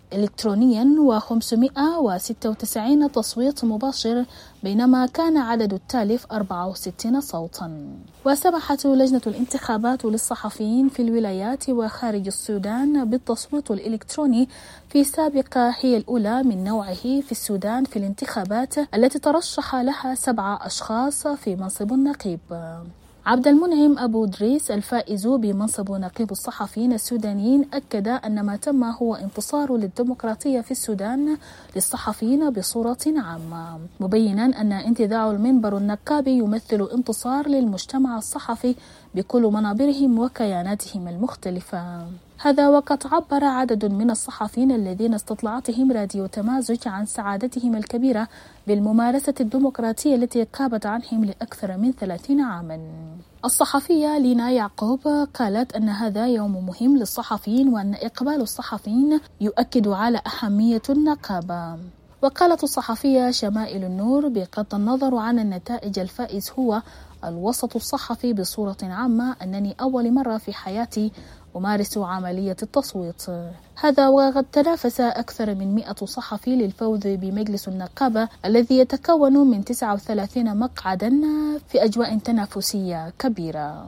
إلكترونيا وخمسمائة وستة وتسعين تصويت مباشر، بينما كان عدد التالف أربعة وستين صوتا. وسمحت لجنة الانتخابات للصحفيين في الولايات وخارج السودان بالتصويت الإلكتروني في سابقة هي الأولى من نوعه في السودان في الانتخابات التي ترشح لها سبعة أشخاص في منصب النقيب. عبد المنعم أبو دريس الفائز بمنصب نقيب الصحفيين السودانيين أكد أن ما تم هو انتصار للديمقراطية في السودان للصحفيين بصورة عامة، مبينا أن انتزاع المنبر النقابي يمثل انتصار للمجتمع الصحفي بكل منابرهم وكياناتهم المختلفة. هذا وقد عبر عدد من الصحفيين الذين استطلعتهم راديو تمازج عن سعادتهم الكبيرة بالممارسة الديمقراطية التي غابت عنهم لأكثر من ثلاثين عاما. الصحفية لينا يعقوب قالت أن هذا يوم مهم للصحفيين وأن إقبال الصحفيين يؤكد على أهمية النقابة. وقالت الصحفية شمائل النور بغض النظر عن النتائج الفائز هو الوسط الصحفي بصورة عامة أنني أول مرة في حياتي أمارس عملية التصويت. هذا وقد تنافس أكثر من مئة صحفي للفوز بمجلس النقابة الذي يتكون من تسعة وثلاثين مقعدا في أجواء تنافسية كبيرة.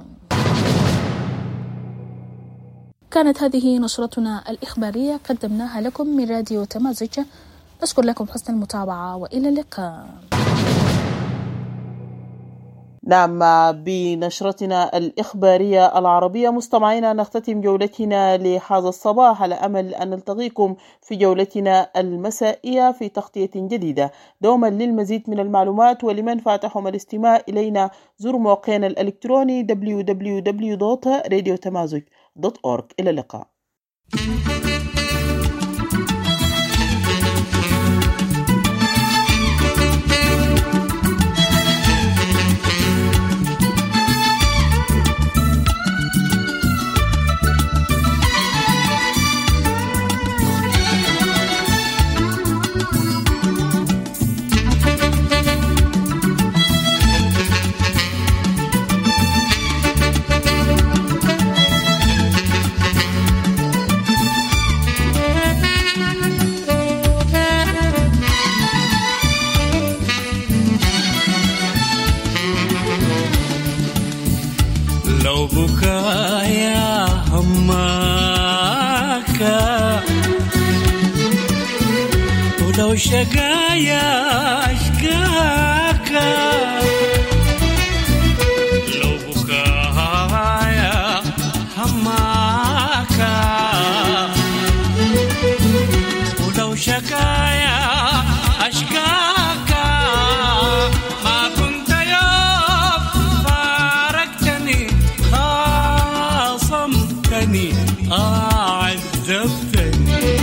كانت هذه نشرتنا الإخبارية قدمناها لكم من راديو تمازج. أشكر لكم حسن المتابعة وإلى اللقاء. نعم، بنشرتنا الإخبارية العربية مستمعينا نختتم جولتنا لهذا الصباح على أمل أن نلتقيكم في جولتنا المسائية في تغطية جديدة. دوما للمزيد من المعلومات ولمن فاتحهم الاستماع إلينا زوروا موقعنا الإلكتروني دبليو دبليو دبليو دوت راديو تمازج دوت أورغ. إلى اللقاء. لو بكايا هماك ولو شقايا أشقاك، لو بكايا هماك ولو شقايا أشقاك، ما كنت يوم فارقتني خاصمتني أعذبتني.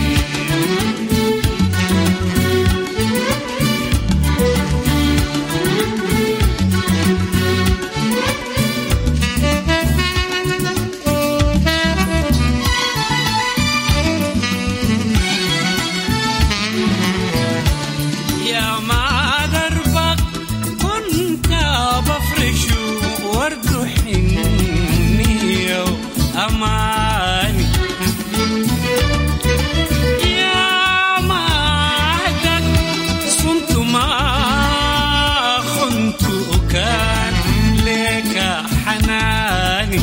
يا ما دربك كنت بفرش ورد حنية وأماني، يا ما عهدك صنت ما خنت وكان لك حناني،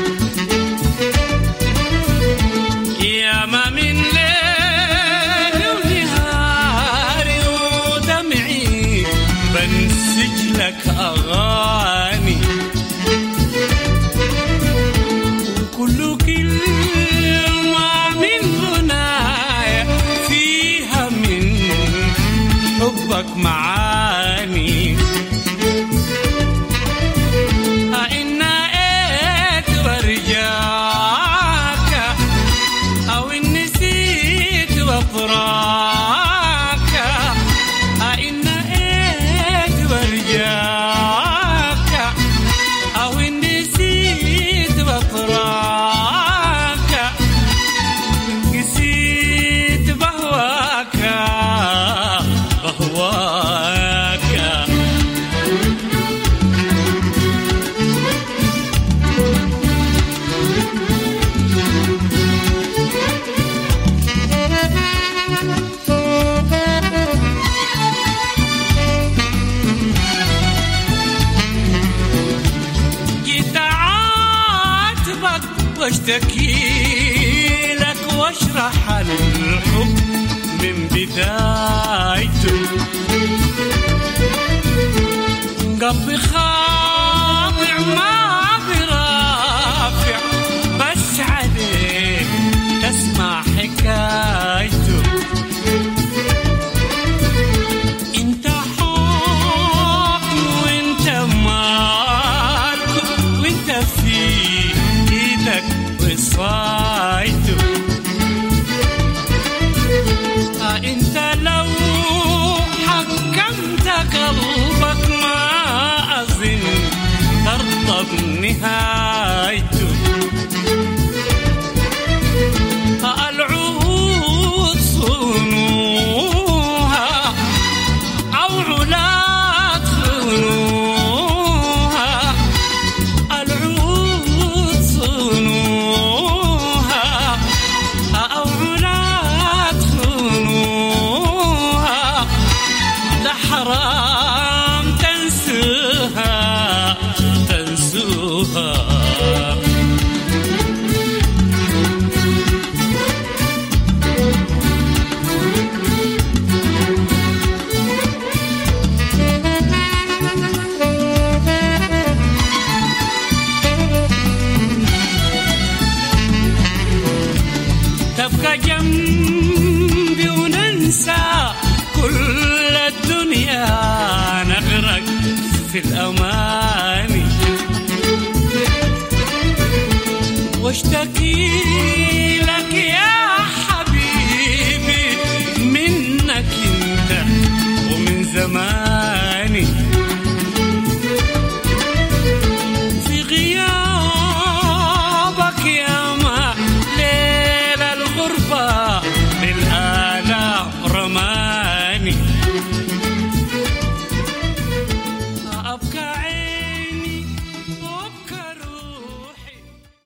يا ما من ليل ونهاري ودمعي بنسج لك أغاني، وكل كلمة من غنايا فيها من حبك معاني. إن إيت برجاك أو إن نسيت بفراك، إن إيت برجاك أو إن نسيت بفراك، نسيت بهواك بهواك واشتكي لك واشرح الحب من بدايته. قلبي خاضع ما برافع بس عليه تسمع حكايته. انت حكم وانت مالك وانت في ايدك وصايته. اه انت لو حكمت قلبك ما اظن ترضى بنهايته. اه العهود صونوها او علاق صونوها. العهود صونوها او علاق صونوها. ده حرام تنسوها تنسوها. تبقى جنبي وننسى كل الدنيا نغرق في الأماني. واشتكي